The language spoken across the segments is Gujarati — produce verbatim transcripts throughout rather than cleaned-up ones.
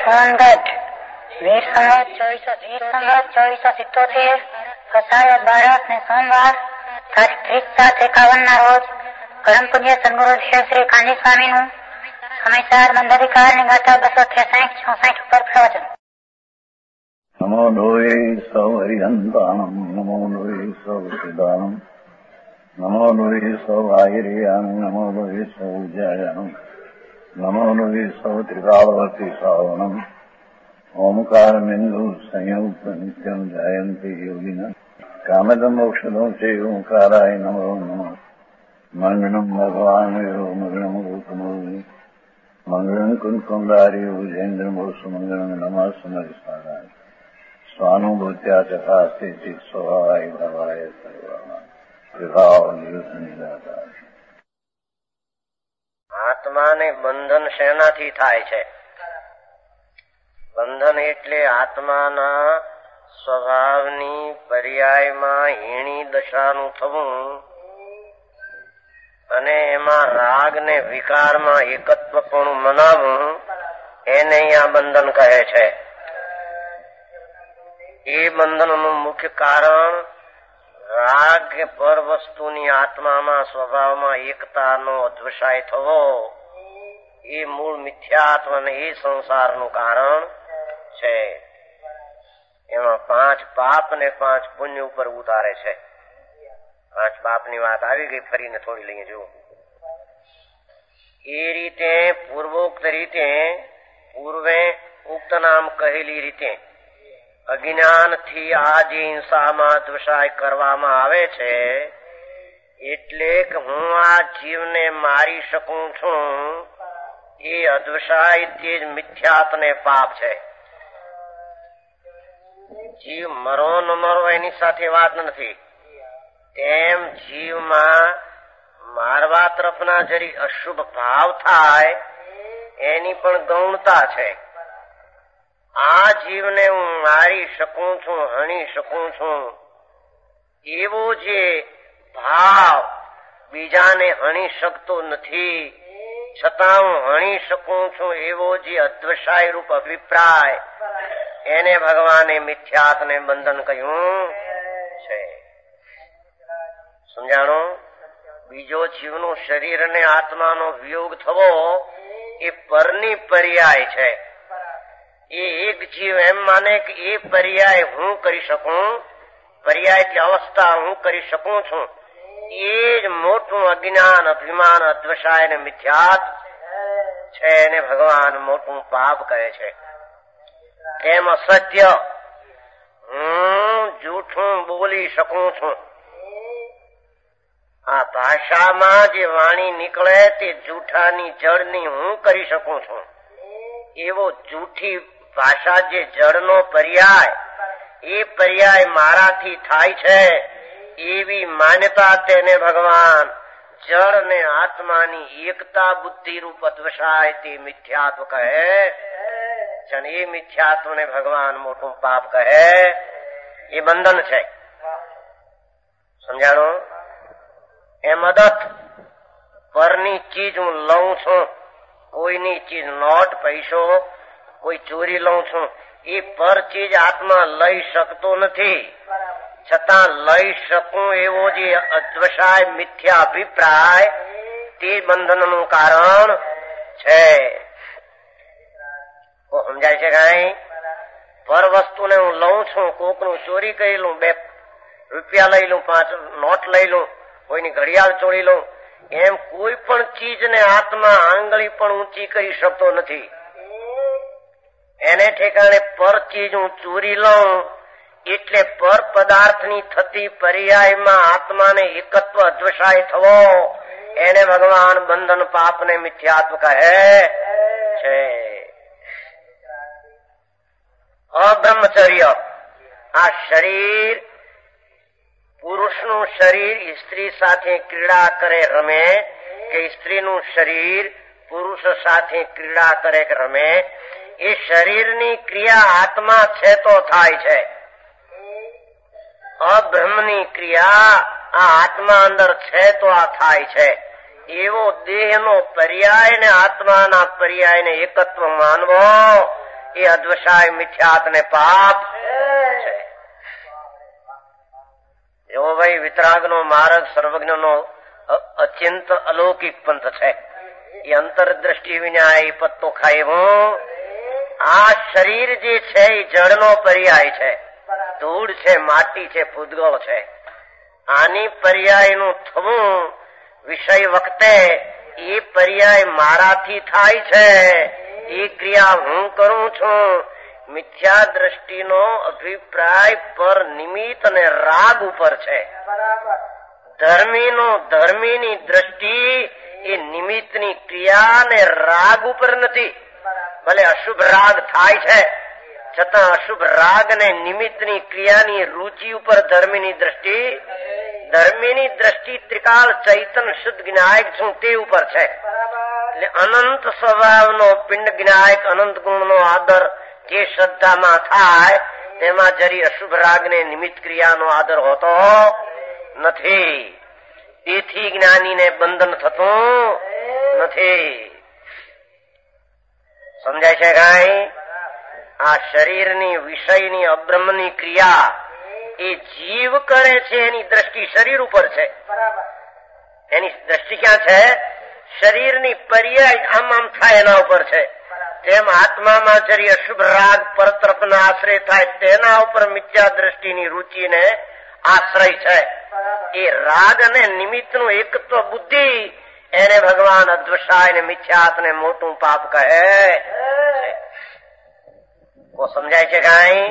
સોનગઢ વીર સંવત ચોવીસો વીર સંવત ચોવીસો સિત્તોતેર અષાઢ બારસ ને સોમવાર તારીખ ત્રીસ સાત એકાવન ના રોજ પરમ પૂજ્ય સદગુરુ શ્રી કાંજી સ્વામી નું સમયસાર બંધાધિકાર ની ગાથા બસો ત્રેસાઠ ચોસાઠ ઉપર પ્રવચન. નમો લોહે સૌ હરિહંતાણમ નમો લોહે સૌ સિદ્ધાણમ નમો લોહે સૌ આયર્યાણમ નમો લોહે સૌ જયાણમ નમો લોહે સૌ ત્રિકાળવતી શ્રાવણમ ઓમકાર બિંદુ સંયુક્ત નિત્યમ જયંતી યોગિના કામદમ મોક્ષદો છે ઓંકારાય નમો નમઃ. મંગળમ ભગવાન મંગળમ ગૌતમો મંગળમ કુંકુંડારી ભુજેન્દ્રમો સુમંગળમ નમઃ સમરિસ્મરાય સ્વાનુભૂત્યા ચકાસ્તે સ્વભાવાય ભવાય સર્વમાં વિભાવ નિદાતા. આત્માને બંધન શેનાથી થાય છે? બંધન એટલે આત્માના સ્વભાવની પર્યાયમાં હીણી દશાનું થવું અને એમાં રાગ ને વિકારમાં એકત્વપણું મનાવવું, એને અહીંયા બંધન કહે છે. એ બંધનનું મુખ્ય કારણ રાગ કે પર વસ્તુની આત્મામાં સ્વભાવમાં એકતાનો અધ્વસાય થવો, એ મૂળ મિથ્યાત્વ અને એ સંસારનું કારણ છે. એમાં પાંચ પાપ ને પાંચ પુણ્ય ઉપર ઉતારે છે. પાંચ પાપની વાત આવી ગઈ, ફરીને થોડી લઈએ જુઓ. એ રીતે પૂર્વોક્ત રીતે પૂર્વે ઉક્ત નામ કહેલી રીતે અજ્ઞાનથી આ જે હિંસામાં દ્વેષાય કરવામાં આવે છે, એટલે કે હું આ જીવને મારી શકું છું, એ અદ્વસાય તે જ મિથ્યાત ને પાપ છે. જીવ મરો ન મરો એની સાથે વાત નથી. તેમ જીવમાં મારવા તરફના જરી અશુભ ભાવ થાય એની પણ ગૌણતા છે. આ જીવને હું મારી શકું છું, હણી શકું છું, એવો જે ભાવ બીજાને હણી શકતો નથી, છતાં હું હણી શકું છું એવો જે અદ્વસાય રૂપ અભિપ્રાય, એને ભગવાને મિથ્યાત ને બંધન કહ્યું છે. સમજાણું? બીજો જીવનું શરીર અને આત્માનો વિયોગ થવો એ પરની પર્યાય છે. એ એક જીવ એમ માને કે એ પર્યાય હું કરી શકું, પર્યાય એટલે અવસ્થા હું કરી શકું છું, એ જ મોટું અજ્ઞાન, અભિમાન, અદ્વસાય ને મિથ્યાત છે. એને ભગવાન મોટું પાપ કહે છે. કેમ અસત્ય હું જૂઠું બોલી શકું છું. આ ભાષામાં જે વાણી નીકળે તે જૂઠાની જળની હું કરી શકું છું, એવો જૂઠી ભાષા જે જળનો પર્યાય, એ પર્યાય મારાથી થાય છે, એવી માન્યતા તેને ભગવાન જળ ને આત્માની એકતા બુદ્ધિ રૂપ અદ્વસાય તે મિથ્યાત્વ કહે. એ મિથ્યાત્વ ને ભગવાન મોટું પાપ કહે. એ બંધન છે. સમજાણો? એ મદદ પરની ચીજ હું લઉં છું, કોઈની ચીજ નોટ પૈસો કોઈ ચોરી લઉં છું, એ પર ચીજ આત્મા લઈ શકતો નથી, છતાં લઈ શકું એવો જે અદ્વસાય મિથ્યા અભિપ્રાય, તે બંધનનું કારણ છે. સમજાય છે કઈ? પર વસ્તુને હું લઉં છું, કોકનું ચોરી કરી લઉં, બે રૂપિયા લઈ લઉં, પાંચ નોટ લઈ લઉં, કોઈની ઘડિયાળ ચોરી લઉં, એમ કોઈ પણ ચીજને આત્મા આંગળી પણ ઊંચી કરી શકતો નથી. એને ઠેકાણે પર ચીજ હું ચોરી લઉં એટલે પર પદાર્થની થતી પર્યાયમાં આત્માને એકત્વ અદ્વસાય થવો, એને ભગવાન બંધન પાપને મિથ્યાત્વ કહે છે. અબ્રહ્મચર્ય, આ શરીર, પુરુષનું શરીર સ્ત્રી સાથે ક્રીડા કરે રમે, કે સ્ત્રીનું શરીર પુરુષ સાથે ક્રીડા કરે કે રમે, એ શરીરની ક્રિયા આત્મા છે તો થાય છે. અબ્રહ્મની ક્રિયા આ આત્મા અંદર છે તો આ થાય છે. એવો દેહનો પર્યાય ને આત્માના પર્યાયને એકત્વ માનવો, એ અદ્વશાય મિથ્યાત ને પાપ છે. એવો ભાઈ વિતરાગનો માર્ગ સર્વજ્ઞનો અચિંત અલૌકિક પંથ છે. એ અંતરદ્રષ્ટિ વિના એ પત્તો ખાય હું. આ શરીર જે છે એ જળનો પર્યાય છે, ધૂળ છે, માટી છે, ભૂતગળ છે. આની પર્યાયનું થવું વિષય વખતે એ પર્યાય મારાથી થાય છે. એ ક્રિયા હું કરું છું. મિથ્યા દ્રષ્ટિનો અભિપ્રાય પર નિમિત્ત અને રાગ ઉપર છે. ધર્મીનો ધર્મીની દ્રષ્ટિ એ નિમિત્તની ક્રિયા ને રાગ ઉપર નથી. ભલે અશુભ રાગ થાય છે છતાં અશુભ રાગ ને નિમિત્તની ક્રિયાની રુચિ ઉપર ધર્મીની દ્રષ્ટિ, ધર્મીની દ્રષ્ટિ ત્રિકાળ ચૈતન શુદ્ધ જ્ઞાયક છું તે ઉપર છે. એટલે અનંત સ્વભાવનો પિંડ જ્ઞાયક અનંત ગુણનો આદર જે શ્રદ્ધામાં થાય તેમાં જરી અશુભ રાગ ને નિમિત્ત ક્રિયાનો આદર હોતો નથી. તેથી જ્ઞાનીને બંધન થતું નથી. સમજાય છે કાંઈ? આ શરીરની વિષયની અબ્રહ્મની ક્રિયા એ જીવ કરે છે. એની દ્રષ્ટિ શરીર ઉપર છે. એની દ્રષ્ટિ ક્યાં છે? શરીરની પર્યાય આમ આમ થાય એના ઉપર છે. તેમ આત્મામાં જરી અશુભ રાગ પરતરફના આશ્રય થાય તેના ઉપર મિથ્યા દ્રષ્ટિની રુચિને આશ્રય છે. એ રાગ અને નિમિત્તનું એકત્વ બુદ્ધિ એને ભગવાન અદ્વશાય ને મિથ્યાત ને મોટું પાપ કહે. કો સમજાય છે કાંઈ?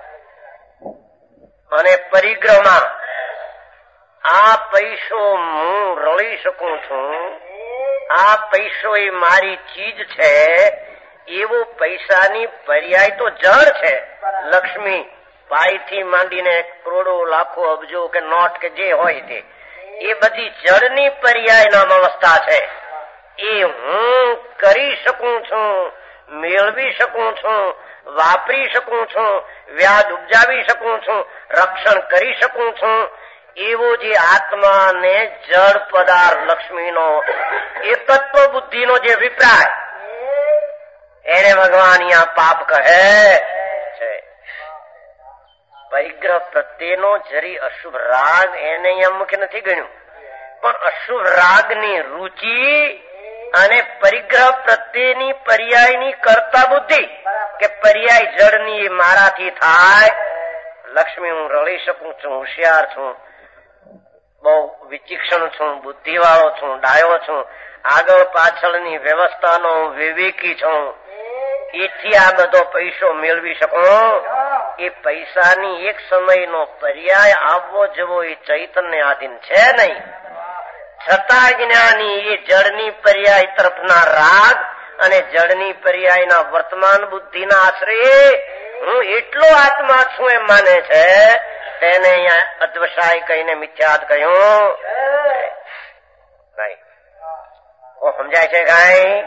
અને પરિગ્રહમાં આ પૈસો હું રળી શકું છું, આ પૈસો એ મારી ચીજ છે, એવો પૈસાની પર્યાય તો જળ છે. લક્ષ્મી પાઈથી માંડીને કરોડો લાખો અબજો કે નોટ કે જે હોય તે એ બધી જળની પર્યાય નામ અવસ્થા છે. એ હું કરી શકું છું, મેળવી શકું છું, વાપરી શકું છું, વ્યાજ ઉપજાવી શકું છું, રક્ષણ કરી શકું છું. એવો જે આત્મા ને જળ પદાર્થ લક્ષ્મીનો એકત્વ બુદ્ધિનો જે વિપ્રાય એને ભગવાન અહીંયા પાપ કહે છે. પરિગ્રહ પ્રત્યેનો જરી અશુભ રાગ એને અહીંયા મુખ્ય નથી ગણ્યું, પણ અશુભ રાગની રુચિ અને પરિગ્રહ પ્રત્યેની પર્યાયની કરતા બુદ્ધિ કે પર્યાય જળની મારાથી થાય. લક્ષ્મી હું રળી શકું છું, હોશિયાર છું, બહુ વિચિક્ષણ છું, બુદ્ધિવાળો છું, ડાયો છું, આગળ પાછળની વ્યવસ્થાનો વિવેકી છું, એથી આ બધો પૈસો મેળવી શકું. એ પૈસાની એક સમયનો પર્યાય આવવો જવો એ ચૈતન્ય આધીન છે નહીં. છતાં જ્ઞાની એ જળની પર્યાય તરફના રાગ અને જળની પર્યાયના વર્તમાન બુદ્ધિના આશ્રય હું એટલો આત્મા છું એમ માને છે. તેને અહીંયા અદ્વશાય કહીને મિથ્યાત કહ્યું. સમજાય છે કાંઈ?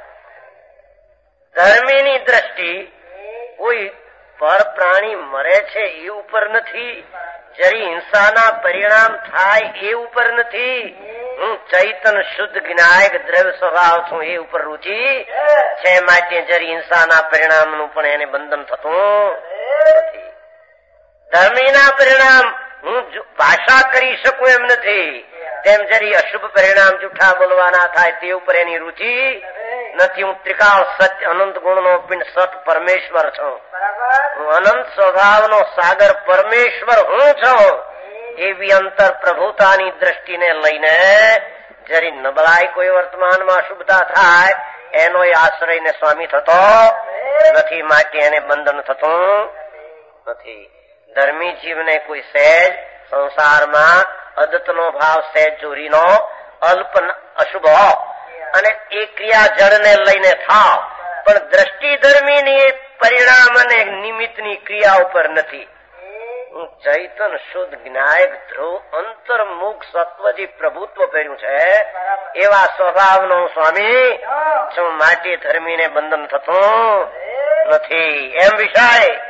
ધર્મીની દ્રષ્ટિ કોઈ પર પ્રાણી મરે છે એ ઉપર નથી, જરી હિંસાના પરિણામ થાય એ ઉપર નથી. હું ચૈતન શુદ્ધ જ્ઞાયક દ્રવ્ય સ્વભાવ છું એ ઉપર રુચિ છે. માટે જરી હિંસાના પરિણામનું પણ એને બંધન થતું નથી. ધર્મીના પરિણામ હું ભાષા કરી શકું એમ નથી, તેમ જરી અશુભ પરિણામ જૂઠા બોલવાના થાય તે ઉપર એની રુચિ નથી. હું ત્રિકાળ સત્ય અનંત ગુણનો પિંડ સત પરમેશ્વર છું. હું અનંત સ્વભાવનો સાગર પરમેશ્વર હું છું. એવી અંતર પ્રભુતાની દ્રષ્ટિને લઈને જરી નબળાઈ કોઈ વર્તમાનમાં અશુભતા થાય એનો આશ્રય ને સ્વામી થતો નથી. માટે એને બંધન થતું નથી. ધર્મી જીવને કોઈ સહેજ સંસારમાં અદત્તનો ભાવ સહેજ ચોરીનો અલ્પ અશુભ અને એ ક્રિયા જળને લઈને થાવ, પણ દ્રષ્ટિ ધર્મીની પરિણામ અને નિમિત્તની ક્રિયા ઉપર નથી. હું ચૈતન શુદ્ધ જ્ઞાયક ધ્રુવ અંતર્મુખ સત્વજી પ્રભુત્વ કર્યું છે એવા સ્વભાવનો સ્વામી છું. માટે ધર્મીને બંધન થતું નથી. એમ વિષય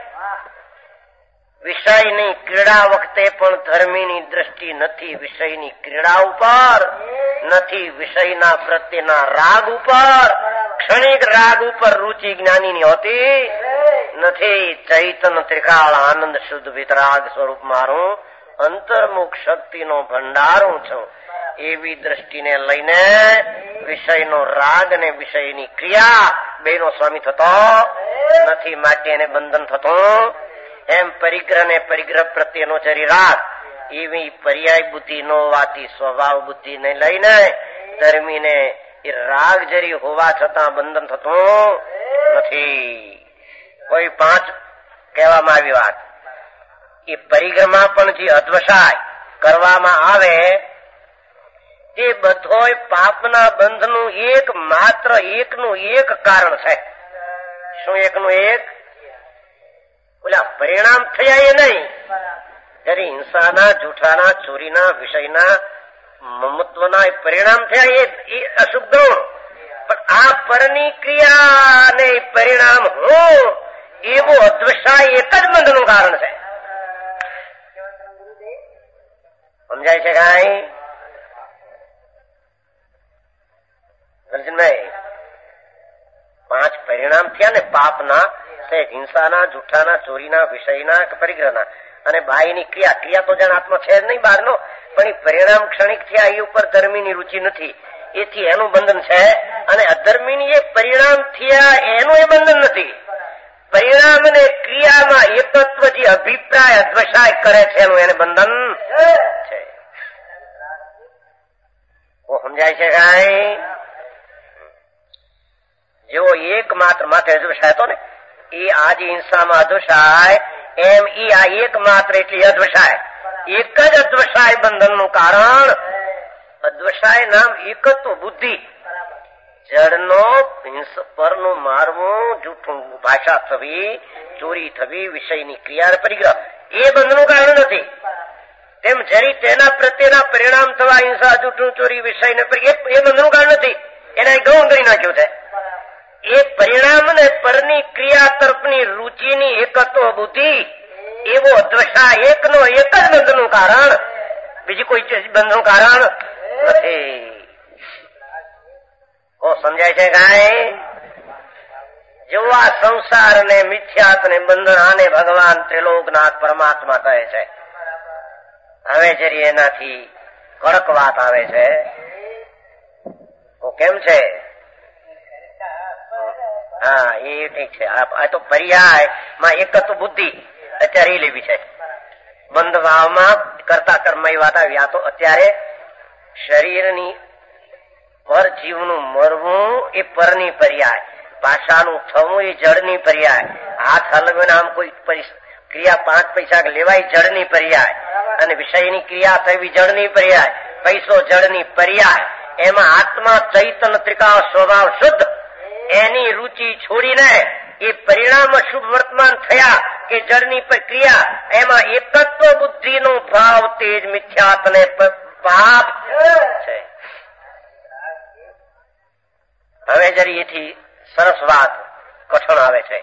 વિષયની ક્રીડા વખતે પણ ધર્મીની દ્રષ્ટિ નથી. વિષયની ક્રીડા ઉપર નથી, વિષયના પ્રત્યેના રાગ ઉપર, ક્ષણિક રાગ ઉપર રુચિ જ્ઞાનીની હોતી નથી. ચૈતન્ય ત્રિકાળ આનંદ શુદ્ધ વિતરાગ સ્વરૂપ મારું અંતર્મુખ શક્તિનો ભંડારું છું. એવી દ્રષ્ટિને લઈને વિષયનો રાગ અને વિષયની ક્રિયા બેનો સ્વામી થતો નથી, માટે એને બંધન થતું. એમ પરિગ્રહ ને પરિગ્રહ પ્રત્યેનો જરી રાગ એવી પર્યાય બુદ્ધિ નો હોવાથી સ્વભાવ બુદ્ધિ ને લઈને ધર્મીને એ રાગ જરી હોવા છતાં બંધન થતું નથી. કોઈ પાંચ કહેવામાં આવી વાત. એ પરિગ્રહમાં પણ જે અધ્વસાય કરવામાં આવે તે બધોય પાપના બંધનું એક માત્ર એકનું એક કારણ છે. શું એકનું એક? ઓલા પરિણામ થયા એ નહીં. જયારે હિંસાના, જૂઠાના, ચોરીના, વિષયના, મમત્વના પરિણામ થયા એ અશુભ ગુણ. પણ આ પરની ક્રિયા ને પરિણામ હું એવું અદ્વસાય એક જ બંધનું કારણ છે. સમજાય છે કાંઈ? દર્શનભાઈ, પાંચ પરિણામ થયા ને પાપના, હિંસાના, જૂઠાના, ચોરીના, વિષયના, પરિગ્રહના અને બાહ્યની ક્રિયા. ક્રિયા તો જાણ આત્મા છે જ નહીં બહારનો, પણ એ પરિણામ ક્ષણિક થયા એ ઉપર ધર્મીની રુચિ નથી, એથી એનું બંધન છે. અને અધર્મીની એ પરિણામ થયા એનું એ બંધન નથી. પરિણામ અને ક્રિયામાં એકત્વ જે અભિપ્રાય અધ્વસાય કરે છે એનું એને બંધન છે. સમજાય છે કાંઈ? જેવો એક માત્ર માત્ર અધ્વસાય હતો ને, એ આજે હિંસામાં અધ્વસાય, એમ ઈ આ એક માત્ર એટલી અધ્વસાય, એક જ અધ્વસાય બંધનનું કારણ. અધ્વસાય નામ એકત્વ બુદ્ધિ. જડનો પરનું મારવું, જૂઠું ભાષા થવી, ચોરી થવી, વિષયની ક્રિયા પરિગ્રહ એ બંધનું કારણ નથી. તેમ જરી તેના પ્રત્યેના પરિણામ થવા, હિંસા, જૂઠું, ચોરી, વિષય ને એ બંધનું કારણ નથી. એને ગૌણ કરી નાખ્યું છે. એ પરિણામ ને પરની ક્રિયા તરફની રુચિની એકત્વ બુદ્ધિ એવો અદ્વસા એકનો એક જ બંધનું કારણ, બીજી કોઈ બંધનું કારણ નથી. ઓ સમજાય છે કાંઈ? જેવો આ સંસાર ને મિથ્યાત ને બંધન આને ભગવાન ત્રિલોકનાથ પરમાત્મા કહે છે. હવે જરી એનાથી કડક વાત આવે છે. તો કેમ છે? હા, એ ઠીક છે. આ તો પર્યાય માં એકત્વ બુદ્ધિ અત્યારે એ લેવી છે. બંધ ભાવમાં કરતા કર્મ એ વાત આવી. આ તો અત્યારે શરીરની પર જીવનું મરવું એ પરની પર્યાય, ભાષાનું થવું એ જળની પર્યાય, હાથ હલવે આમ કોઈ ક્રિયા પાંચ પૈસા લેવાય જળની પર્યાય, અને વિષયની ક્રિયા થવી જળની પર્યાય, પૈસો જળની પર્યાય. એમાં આત્મા ચૈતન્ય ત્રિકાળ સ્વભાવ શુદ્ધ, એની રુચિ છોડીને એ પરિણામ શુભ વર્તમાન થયા કે જળની પ્રક્રિયા, એમાં એકત્વ બુદ્ધિનો ભાવ તેજ મિથ્યાત ને પાપ છે. હવે જરી એથી સરસ વાત કઠણ આવે છે.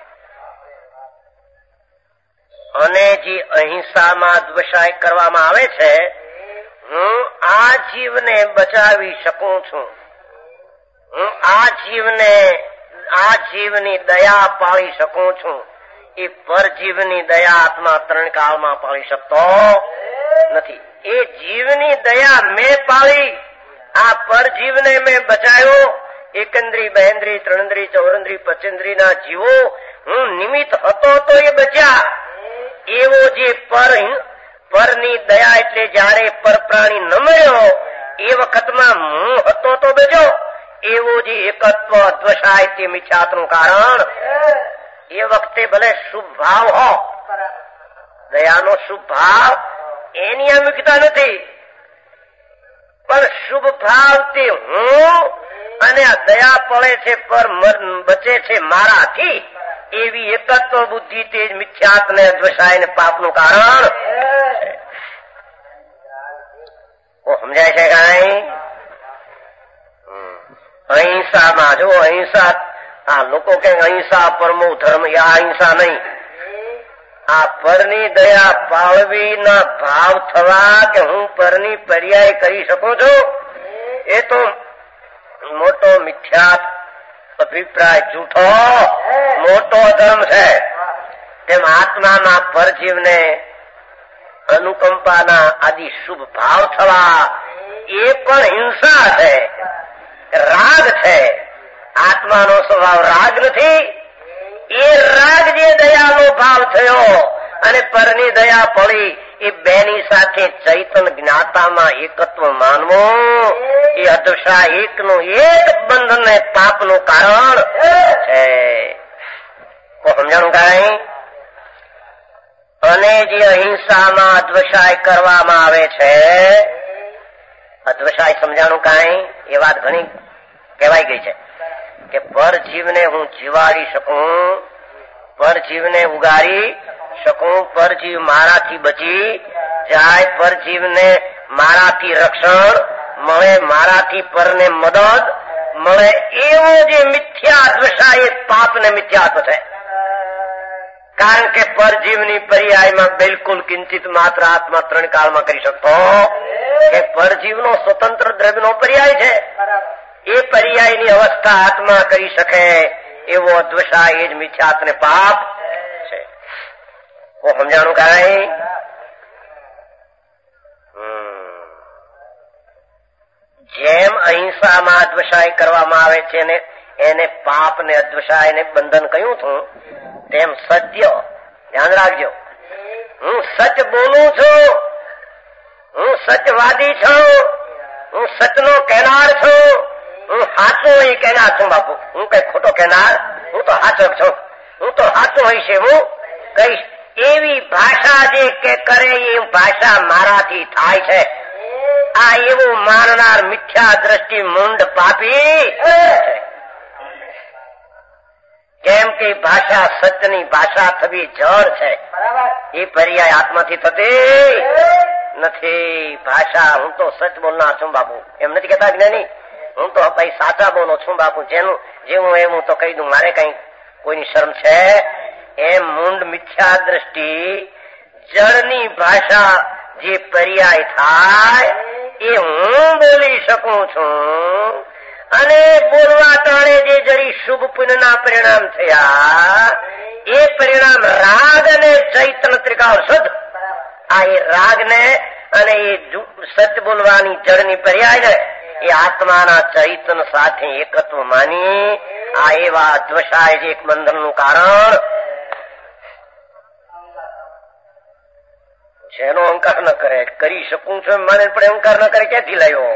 અને જે અહિંસામાં દ્વસાય કરવામાં આવે છે, હું આ જીવને બચાવી શકું છું, હું આ જીવને આ જીવની દયા પાળી શકું છું, એ પરજીવની દયા આત્મા ત્રણ કાળમાં પાળી શકતો નથી. એ જીવની દયા મેં પાળી, આ પરજીવને મેં બચાવ્યો. એકંદ્રી, બહેન્દ્રી, ત્રણેન્દ્રી, ચૌરેન્દ્રી, પચેન્દ્રી ના જીવો હું નિમિત્ત હતો તો એ બચ્યા. એવો જે પર પરની દયા એટલે જયારે પર પ્રાણી ન મળ્યો એ વખતમાં હું હતો તો બચ્યો. એવો જે એકત્વ અદ્વસાય તે મિથ્યાતનું કારણ. એ વખતે ભલે શુભ ભાવ હો, દયાનો શુભ ભાવ એની અમુકતા નથી, પણ શુભ ભાવ તે હું અને આ દયા પડે છે પર બચે છે મારાથી, એવી એકત્વ બુદ્ધિ તે મિથ્યાત ને અદ્વસાય ને પાપનું કારણ. સમજાય છે કાંઈ? અહિંસામાં જો અહિંસા, આ લોકો કે અહિંસા પરમો ધર્મ, આ અહિંસા નહીં. આ પરની દયા પાળવી ના ભાવ થવા કે હું પરની પર્યાય કરી શકું છું, એ તો મોટો મિથ્યાત અભિપ્રાય, જૂઠો મોટો ધર્મ છે. તેમ આત્મામાં પરજીવને અનુકંપાના આદિ શુભ ભાવ થવા એ પણ હિંસા છે, રાગ છે. આત્માનો સ્વભાવ રાગ નથી. એ રાગ જે દયાનો ભાવ થયો અને પરની દયા પડી એ બેની સાથે ચૈતન જ્ઞાતામાં એકત્વ માનવું એ અદશા એકનું એક બંધન ને પાપનું કારણ છે. સમજાણું કાંઈ? અને જે અહિંસામાં અદ્વશાય કરવામાં આવે છે, અદ્વશાય સમજાણું કાંઈ? એ વાત ઘણી કહેવાઈ ગઈ છે કે પરજીવને હું જીવાડી શકું, પરજીવને ઉગારી શકું, પરજીવ મારાથી બચી જાય, પરજીવને મારાથી રક્ષણ મળે, મારાથી પરને મદદ મળે, એવો જે મિથ્યા અદ્વશા એ પાપ ને મિથ્યાત્વ છે. કારણ કે પરજીવની પર્યાયમાં બિલકુલ કિંચિત માત્ર આત્મા ત્રણ કાળમાં કરી શકતો કે પરજીવનો સ્વતંત્ર દ્રવ્યનો પર્યાય છે. એ પર્યાયની અવસ્થા આત્મા કરી શકે એવો અદ્વશા એ જ મિથ્યાત્વ ને પાપ છે. સમજાણું કાંઈ? જેમ અહિંસામાં અદ્વશાય કરવામાં આવે છે ને એને પાપ ને અદ્વશાય ને બંધન કહ્યું છું, તેમ સત્ય ધ્યાન રાખજો. હું સત્ય બોલું છું, હું સત્યવાદી છું, હું સચનો કહેનાર છું, હું સાચું એ કહેનાર છું. બાપુ હું કઈ ખોટો કહેનાર, હું તો સાચો છું, હું તો સાચું હઈશ એવું કહીશ. એવી ભાષા જે કે કરે એ ભાષા મારાથી થાય છે. આ એવું માનનાર મિથ્યા દ્રષ્ટિ મૂંડ પાપી. કેમ કે ભાષા સત્યની ભાષા થવી જળ છે. એ પર્યાય આત્માથી થતી નથી. ભાષા હું તો સચ બોલનાર છું બાપુ એમ નથી કહેતા જ્ઞાની. હું તો ભાઈ સાચા બોલો છું બાપુ, જેનું જેવું એમ હું તો કહી દઉં, મારે કઈ કોઈની શરમ છે? એમ મૂંડ મિથ્યા દ્રષ્ટિ જળની ભાષા જે પર્યાય થાય એ હું બોલી શકું છું. અને બોલવા ટાણે જે જરી શુભ પુણ્યના પરિણામ થયા એ પરિણામ રાગ અને ચૈતન ત્રિકાળ શુદ્ધ. આ એ રાગ ને અને એ સત્ય બોલવાની જળની પર્યાય ને એ આત્માના ચૈતન સાથે એકત્વ માની આ એવા અદ્વશાય જે એક બંધનનું કારણ જેનો અંકાર ન કરે. કરી શકું છું મને પણ અંકાર ન કરે ક્યાંથી લાવ્યો?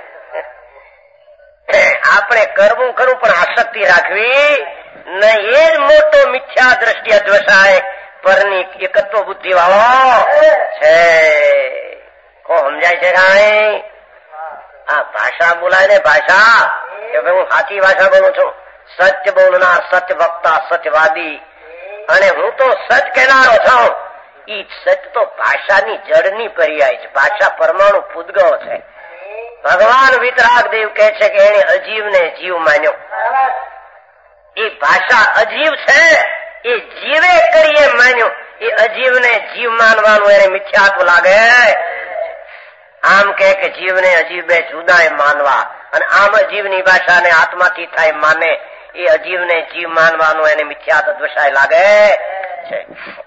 આપણે કરવું ખરું પણ આસક્તિ રાખવી ને એ જ મોટો મિથ્યા દ્રષ્ટિ અદ્વશાય પરની એકત્વ બુદ્ધિ વાળો છે. કો સમજાય છે કાંઈ? આ ભાષા બોલાય ને ભાષા કે ભાઈ હું સાચી ભાષા બોલું છું, સત્ય બોલનાર, સત્ય વક્તા, સત્યવાદી, અને હું તો સચ કહેનારો છું. ઈ સત્ય તો ભાષાની જળની પર્યાય છે. ભાષા પરમાણુ પૂદગળ છે. ભગવાન વિતરાગ દેવ કહે છે કે એને અજીવને જીવ માન્યો. એ ભાષા અજીવ છે, એ જીવે કરીએ માન્યો. એ અજીવને જીવ માનવાનું એને મિથ્યાત્વ લાગે. આમ કે જીવને અજીવ બે જુદા માનવા અને આમ અજીવની ભાષાને આત્માથી થાય માને એ અજીવને જીવ માનવાનું એને મિથ્યાત્વ દ્વશાય લાગે છે.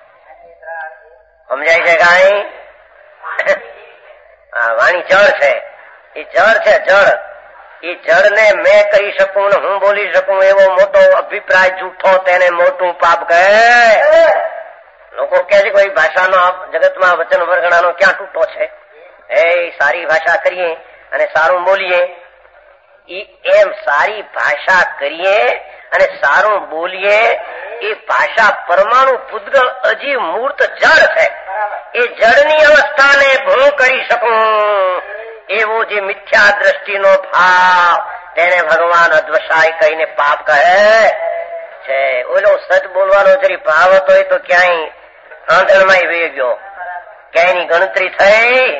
સમજાય છે કાંઈ? વાણી જળ છે. એ જળ છે જળ. એ જળને મેં કહી શકું ને હું બોલી શકું એવો મોટો અભિપ્રાય જૂઠો તેને મોટું પાપ કહે. લોકો કહે છે કોઈ ભાષાનો જગતમાં વચન વર્ગણાનો ક્યાં તૂટો છે? એ સારી ભાષા કરીએ અને સારું બોલીએ. એમ સારી ભાષા કરીએ અને સારું બોલીએ એ ભાષા પરમાણુ પૂદગળ અજીવ મૂર્ત જળ છે. એ જળની અવસ્થાને હું કરી શકું એવો જે મિથ્યા દ્રષ્ટિનો ભાવ તેને ભગવાન અદ્વશાય કહીને પાપ કહે છે. ઓલો સચ બોલવાનો જરી ભાવ હતો એ તો ક્યાંય આંધણમાં વે ગયો, ક્યાંયની ગણતરી થઈ.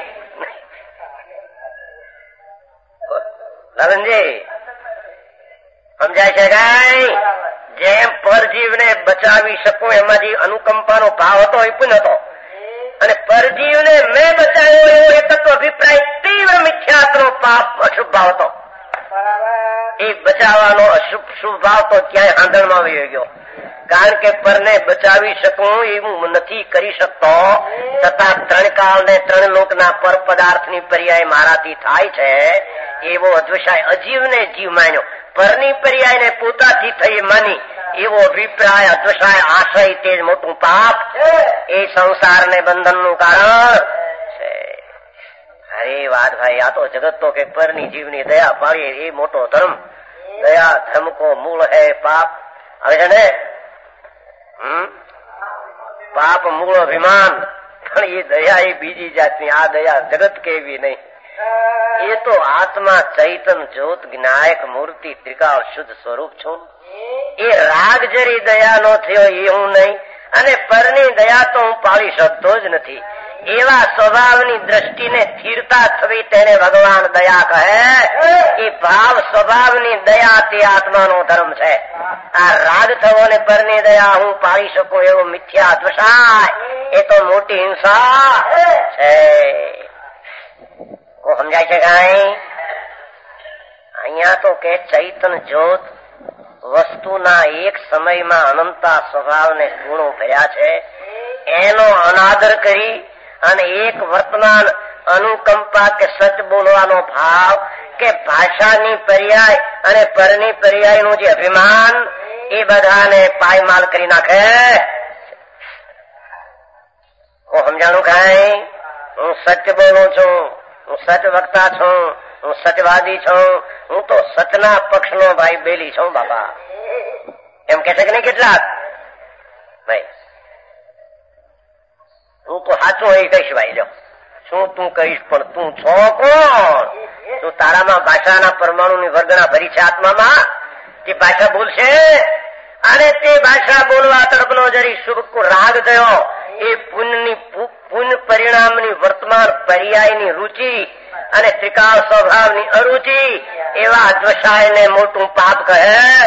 લગનજી સમજાય છે કાંઈ? જેમ પરજીવને બચાવી શકું એમાં જે અનુકંપાનો ભાવ હતો એ પણ હતો, અને પરજીવને મેં બચાવ્યો એવો એક તત્વ અભિપ્રાય તીવ્ર મિથ્યાત્વનો પાપ અશુભ ભાવ હતો. એ બચાવવાનો અશુભ શુભ ભાવ તો ક્યાંય આંધણમાં વહી ગયો. કારણ કે પરને બચાવી શકું એવું નથી કરી શકતો, છતાં ત્રણ કાળ ને ત્રણ લોકના પર પદાર્થની પર્યાય મારાથી થાય છે એવો અદ્વૈશાય અજીવને જીવ માન્યો, પરની પર્યાયને પોતાથી થઈ માની એવો અભિપ્રાય અદ્વૈશાય આશય તે જ મોટું પાપ એ સંસારને બંધનનું કારણ છે. અરે વાત ભાઈ, આ તો જગત તો કે પરની જીવની દયા પાડીએ એ મોટો ધર્મ. દયા ધર્મ કો મૂળ હે પાપ. હવે છે ને હમ પાપ મૂળ અભિમાન, પણ એ દયા એ બીજી જાતની, આ દયા જગત કેવી નહીં. એ તો આત્મા ચૈતન જ્યોત જ્ઞાયક મૂર્તિ ત્રિકાળ શુદ્ધ સ્વરૂપ છું. એ રાગ જરી દયા નો થયો એ હું નહીં, અને પરની દયા તો હું પાળી શકતો જ નથી. એવા સ્વભાવની દ્રષ્ટિને સ્થિરતા થવી તેને ભગવાન દયા કહે. એ ભાવ સ્વભાવની દયા તે આત્માનો ધર્મ છે. આ રાગ થવો ને પરની દયા હું પાળી શકું એવો મિથ્યા દ્વષાય એ તો મોટી હિંસા છે. કો સમજાય છે કઈ? અહીંયા તો કે ચૈતન જ્યોત વસ્તુના એક સમયમાં અનંતા સ્વભાવને ગુણો ભર્યા છે, એનો અનાદર કરી અને એક વર્તમાન અનુકંપા કે સચ બોલવાનો ભાવ કે ભાષાની પર્યાય અને પરની પર્યાયનું જે અભિમાન એ બધાને પાયમાલ કરી નાખે. હું સમજાણું કઈ? હું સત્ય બોલું છું, હું સત્ય વક્તા છું, હું સત્યવાદી છું, હું તો સતના પક્ષનો ભાઈ બેલી છું બાપા, એમ કે છે કે નહીં કેટલાક ભાઈ? હું તો સાચું એ કહીશ ભાઈ. લો શું તું કહીશ, પણ તું છો કોણ? તું તારામાં ભાષાના પરમાણુની વર્ગના ભરી છે આત્મામાં, તે ભાષા બોલશે અને તે ભાષા બોલવા તરફનો જરી શુભ રાગ થયો એ પુણ્યની પુણ્ય પરિણામની વર્તમાન પર્યાયની રુચિ અને ત્રિકાળ સ્વભાવની અરુચિ એવા અદ્વૈશાયને મોટું પાપ કહે.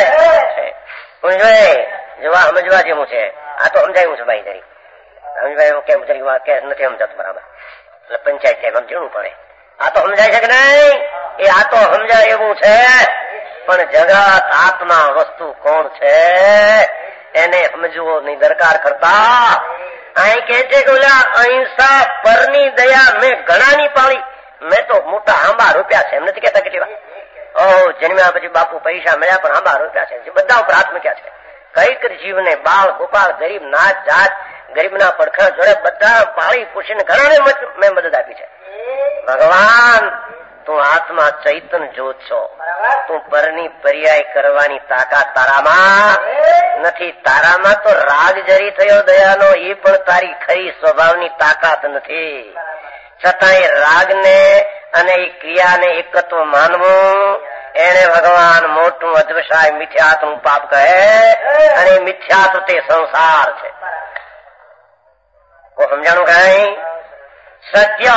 જોવા સમજવા જેવું છે. આ તો સમજાયું છે ભાઈ જરી સમજવાય કેમ જરી કે નથી સમજાતું બરાબર, એટલે પંચાયત સાહેબ સમજવું પડે. આ તો સમજાય છે કે નહીં? એ આ તો સમજાય એવું છે, પણ જગત આત્મા વસ્તુ કોણ છે એને સમજવો ની દરકાર કરતા અહીં કે છે કે ઓલા અહિંસા પરની દયા મેં ઘણાની પાળી, મેં તો મોટા આંબા રૂપિયા છે એમ નથી કેતા કેટલી વાર. ઓ જન્મ્યા પછી બાપુ પૈસા મળ્યા પણ આંબા રૂપિયા છે, બધા ઉપર હાથ મૂક્યા છે. કઈક જીવને બાળ ગોપાળ ગરીબ નાચ જાત ગરીબના પડખા જોડે બધા પાળી પૂછીને ઘણાને મેં મદદ આપી છે. ભગવાન તું આત્મા ચૈતન જ્યોત છો, તું પરની પર્યાય કરવાની તાકાત તારામાં નથી. તારામાં તો રાગ જરી થયો દયાનો, એ પણ તારી ખરી સ્વભાવની તાકાત નથી. છતાં એ રાગને અને એ ક્રિયાને એકત્વ માનવું એને ભગવાન મોટું અદ્વૈશાય મિથ્યાત્વનું પાપ કહે, અને મિથ્યાત્વ તે સંસાર છે. સમજાણું કઈ? સત્ય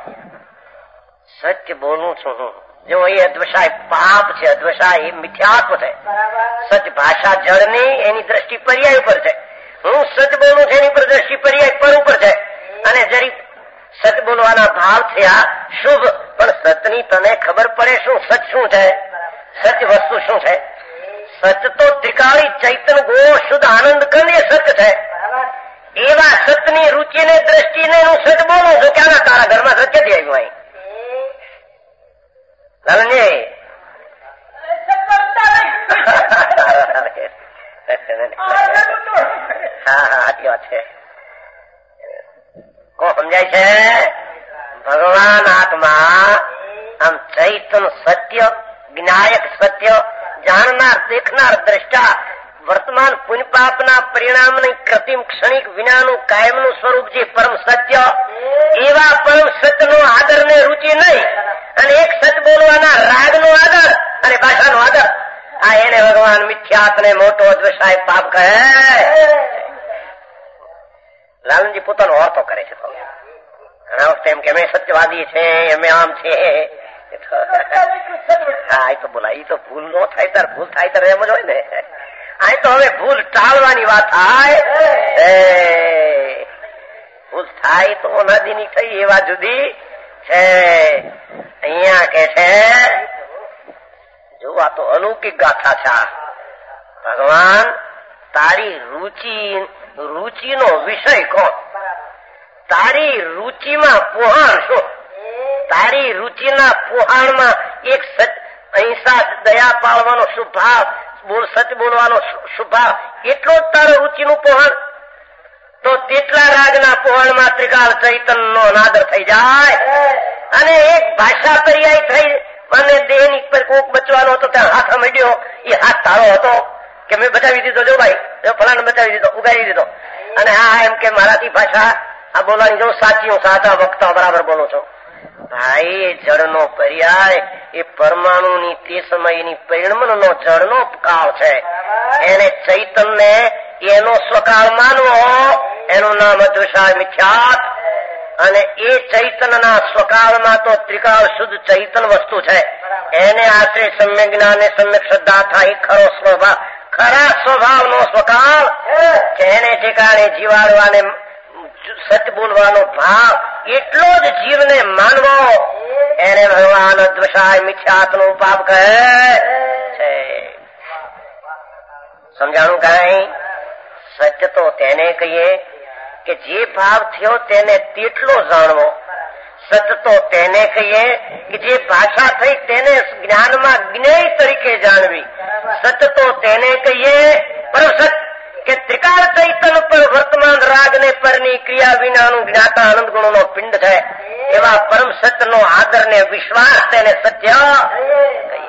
સત્ય બોલું છું હું, જો એ અદ્વૈશાય પાપ છે, અદ્વૈશાય એ મિથ્યાત્વ છે. સત્ય ભાષા જળની એની દ્રષ્ટિ પર્યાય ઉપર છે. હું સત્ય બોલું છું એની પર દ્રષ્ટિ પર્યાય પર ઉપર છે. અને જરી સત્ય બોલવાના ભાવ થયા શુભ, પણ સતની તને ખબર પડે શું સચ શું છે, સત્ય વસ્તુ શું છે? સત્ય તો ત્રિકાળી ચૈતન ગો શુદ્ધ આનંદ કંદ એ સત્ય છે. એવા સતની રુચિને દ્રષ્ટિને હું સત બોલું છું. ક્યાં તારા ઘરમાં સત્ય જ આવ્યું અહીં લાલનજી? હા હા સાચી વાત છે. કો સમજાય છે? ભગવાન આત્મા આમ ચૈતન સત્ય જ્ઞાયક સત્ય જાણનાર દેખનાર દ્રષ્ટા વર્તમાન પુણ્ય પાપના પરિણામની કૃત્રિમ ક્ષણિક વિનાનું કાયમનું સ્વરૂપ જે પરમ સત્ય, એવા પરમ સત્યનો આદર ને રુચિ નહીં, અને એક સત્ય બોલવાના રાગનો આદર અને ભાષાનો આદર, આ એને ભગવાન મિથ્યાત્વને મોટો અદ્વૈશાય પાપ કહે. લાલનજી પોતાનો અર્થો કરે છે. ઘણા વખતે એમ કે અમે સત્યવાદી છે, અમે આમ છે. હા એ તો બોલા, એ તો ભૂલ નો થાય તાર ભૂલ થાય તાર એમ જ હોય ને. આ તો હવે ભૂલ ટાળવાની વાત થાય. ભૂલ થાય તો નદીની થઈ એ વાત જુદી છે. અહીંયા કે છે જો આ તો અલૌકિક ગાથા છે. ભગવાન તારી રુચિ રુચિનો વિષય કોણ? તારી રુચિમાં પોહાણ શું? તારી રુચિના પોહાણમાં એક અહિંસા દયા પાળવાનો સ્વભાવ, બોલ સત્ય બોલવાનો સ્વભાવ, એટલો જ તારો રુચિનું પોહાણ. તો તેટલા રાગના પોહાણમાં ત્રિકાળ ચૈતન્યનો અનાદર થઈ જાય અને એક ભાષા પર્યાય થઈ અને દેહની પર કોક બચવાનો હતો ત્યાં હાથ મળ્યો, એ હાથ તારો હતો કે મેં બચાવી દીધો, જો ભાઈ ફલાને બચાવી દીધો, ઉગાડી દીધો. અને હા એમ કે મારાથી ભાષા આ બોલવાની જો સાચી, હું સાચા વક્તા બરાબર બોલું છું. ભાઈ એ જળનો પર્યાય એ પરમાણુની તે સમયની પરિણમનનો જળનો કાળ છે. એને ચૈતન્ય એનો સ્વકાળ માનવો, એનું નામ અદ્વૈત મિથ્યાત. અને એ ચૈતનના સ્વકાળમાં તો ત્રિકાળ શુદ્ધ ચૈતન વસ્તુ છે. એને આશ્રય સમ્યક જ્ઞાન ને સમ્યક શ્રદ્ધા થાય ખરો સ્વભાવ, ખરા સ્વભાવનો સ્વકાળ. એને ઠેકાણે જીવાડવાને સત્ય બોલવાનો ભાવ એટલો જ જીવને માનવો, એને ભગવાન અદ્વૈત મિથ્યાત નું પાપ કહે છે. સમજાણું કઈ? સત્ય તો તેને કહીએ કે જે ભાવ થયો તેને તેટલો જાણવો. સત્ય તો તેને કહીએ કે જે ભાષા થઈ તેને જ્ઞાનમાં જ્ઞેય તરીકે જાણવી. સત્ય તો તેને કહીએ પરમ સત્ય કે ત્રિકાળ ચૈતન પર વર્તમાન રાગ ને પરની ક્રિયા વિનાનું જ્ઞાતા આનંદ ગુણોનો પિંડ છે. એવા પરમ સત્યનો આદર ને વિશ્વાસ તેને સત્ય કહીએ.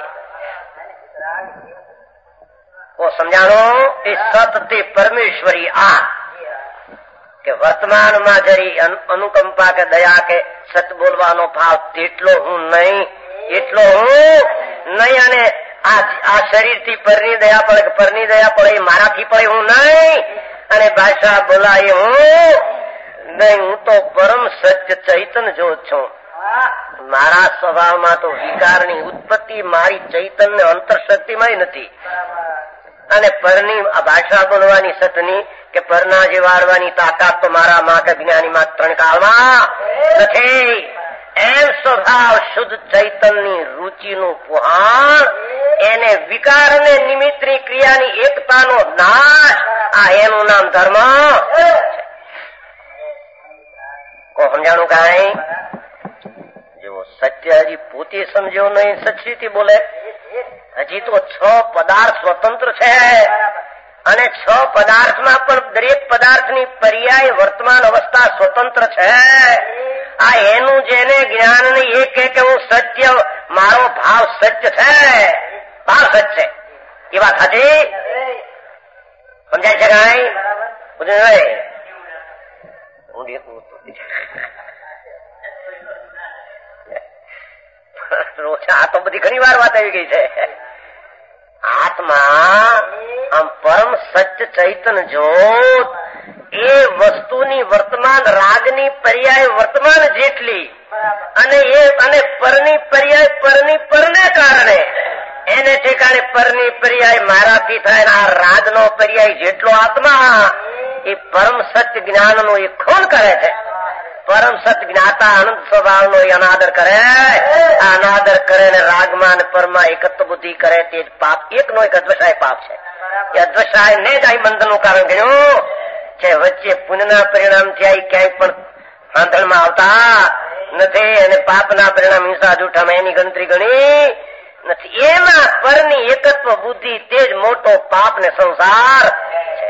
કો સમજાણો? એ સત તે પરમેશ્વરી આ કે વર્તમાનમાં જરી અનુકંપા કે દયા કે સત બોલવાનો ભાવ તેટલો હું નહીં, એટલો હું નહીં. અને આ શરીરથી પરની દયા પડે કે પરની દયા પડે મારાથી પડે હું નહીં. અને ભાષા બોલાય હું નહીં. હું તો પરમ સત્ય ચૈતન જો છું. મારા સ્વભાવમાં તો વિકારની ઉત્પત્તિ મારી ચૈતન્ય અંતરશક્તિમાં નથી. અને પરની ભાષા બોલવાની સતની કે પરના જીવાડવાની તાકાત તો મારા માં કે જ્ઞાનીમાં ત્રણ કાળમાં નથી. એમ સ્વભાવ શુદ્ધ ચૈતનની રુચિનું પુહાણ, એને વિકારને નિમિત્તની ક્રિયાની એકતાનો નાશ, આ એનું નામ ધર્મ છે. કો સમજાણું કઈ? જેવો સત્ય હજી પોતે સમજ્યો નહીં સચરીથી બોલે. હજી તો છ પદાર્થ સ્વતંત્ર છે અને છ પદાર્થમાં પણ દરેક પદાર્થની પર્યાય વર્તમાન અવસ્થા સ્વતંત્ર છે. આ એનું જેને જ્ઞાન નહીં એ કે હું સત્ય, મારો ભાવ સત્ય છે, ભાવ સત્ય એ વાત સાચી સમજાય છે કઈ? આ તો બધી ઘણી વાર વાત આવી ગઈ છે. આત્મા આમ પરમ સત્ય ચૈતન જોત એ વસ્તુની વર્તમાન રાગની પર્યાય વર્તમાન જેટલી અને એ અને પરની પર્યાય પરની પરને કારણે એને ઠેકાણે પરની પર્યાય મારાથી થાય. આ રાગનો પર્યાય જેટલો આત્મા એ પરમ સત્ય જ્ઞાનનો એ ખૂન કરે છે. પરમ સત જ્ઞાતા આનંદ સ્વભાવનો એ અનાદર કરે. આ અનાદર કરે ને રાગમાં પરમાં એકત્વ બુદ્ધિ કરે તે પાપ એકનો એક અદ્વૈત પાપ છે. એ અદ્વૈત ને જ આ બંધનનું કારણ ગણ્યું છે. વચ્ચે પુણ્યના પરિણામથી આ ક્યાંય પણ આંધણમાં આવતા નથી અને પાપના પરિણામ હિંસા જૂઠામાં એની ગણતરી ગણી નથી. એમાં પરની એકત્વ બુદ્ધિ તે જ મોટો પાપ ને સંસાર છે.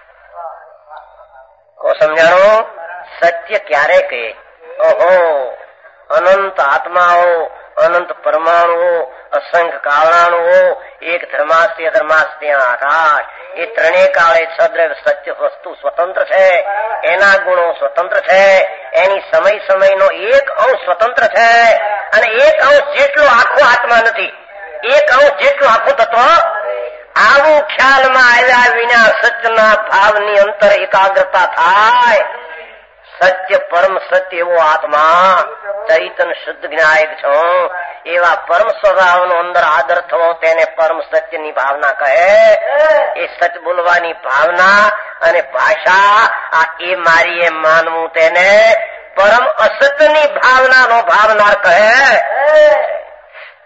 કો સમજાણો? સત્ય ક્યારે કહે? ઓહો, અનંત આત્માઓ, અનંત પરમાણુઓ, અસંખ્ય કારણાણુઓ, એક ધર્માસ્તી અધર્માસ્તી આકાશ, એ ત્રણેય કાળે સદ્રવ સત્ય વસ્તુ સ્વતંત્ર છે. એના ગુણો સ્વતંત્ર છે. એની સમય સમયનો એક અંશ સ્વતંત્ર છે. અને એક અંશ જેટલો આખો આત્મા નથી, એક અંશ જેટલું આખું તત્વ. આવું ખ્યાલમાં આવ્યા વિના સત્યના ભાવની અંતર એકાગ્રતા થાય. સત્ય પરમ સત્ય એવો આત્મા ચૈતન શુદ્ધ જ્ઞાયક છો. એવા પરમ સ્વભાવનો અંદર આદર થવો તેને પરમ સત્યની ભાવના કહે. એ સત્ય બોલવાની ભાવના અને ભાષા આ એ મારી એમ માનવું તેને પરમ અસત્યની ભાવનાનો ભાવનાર કહે.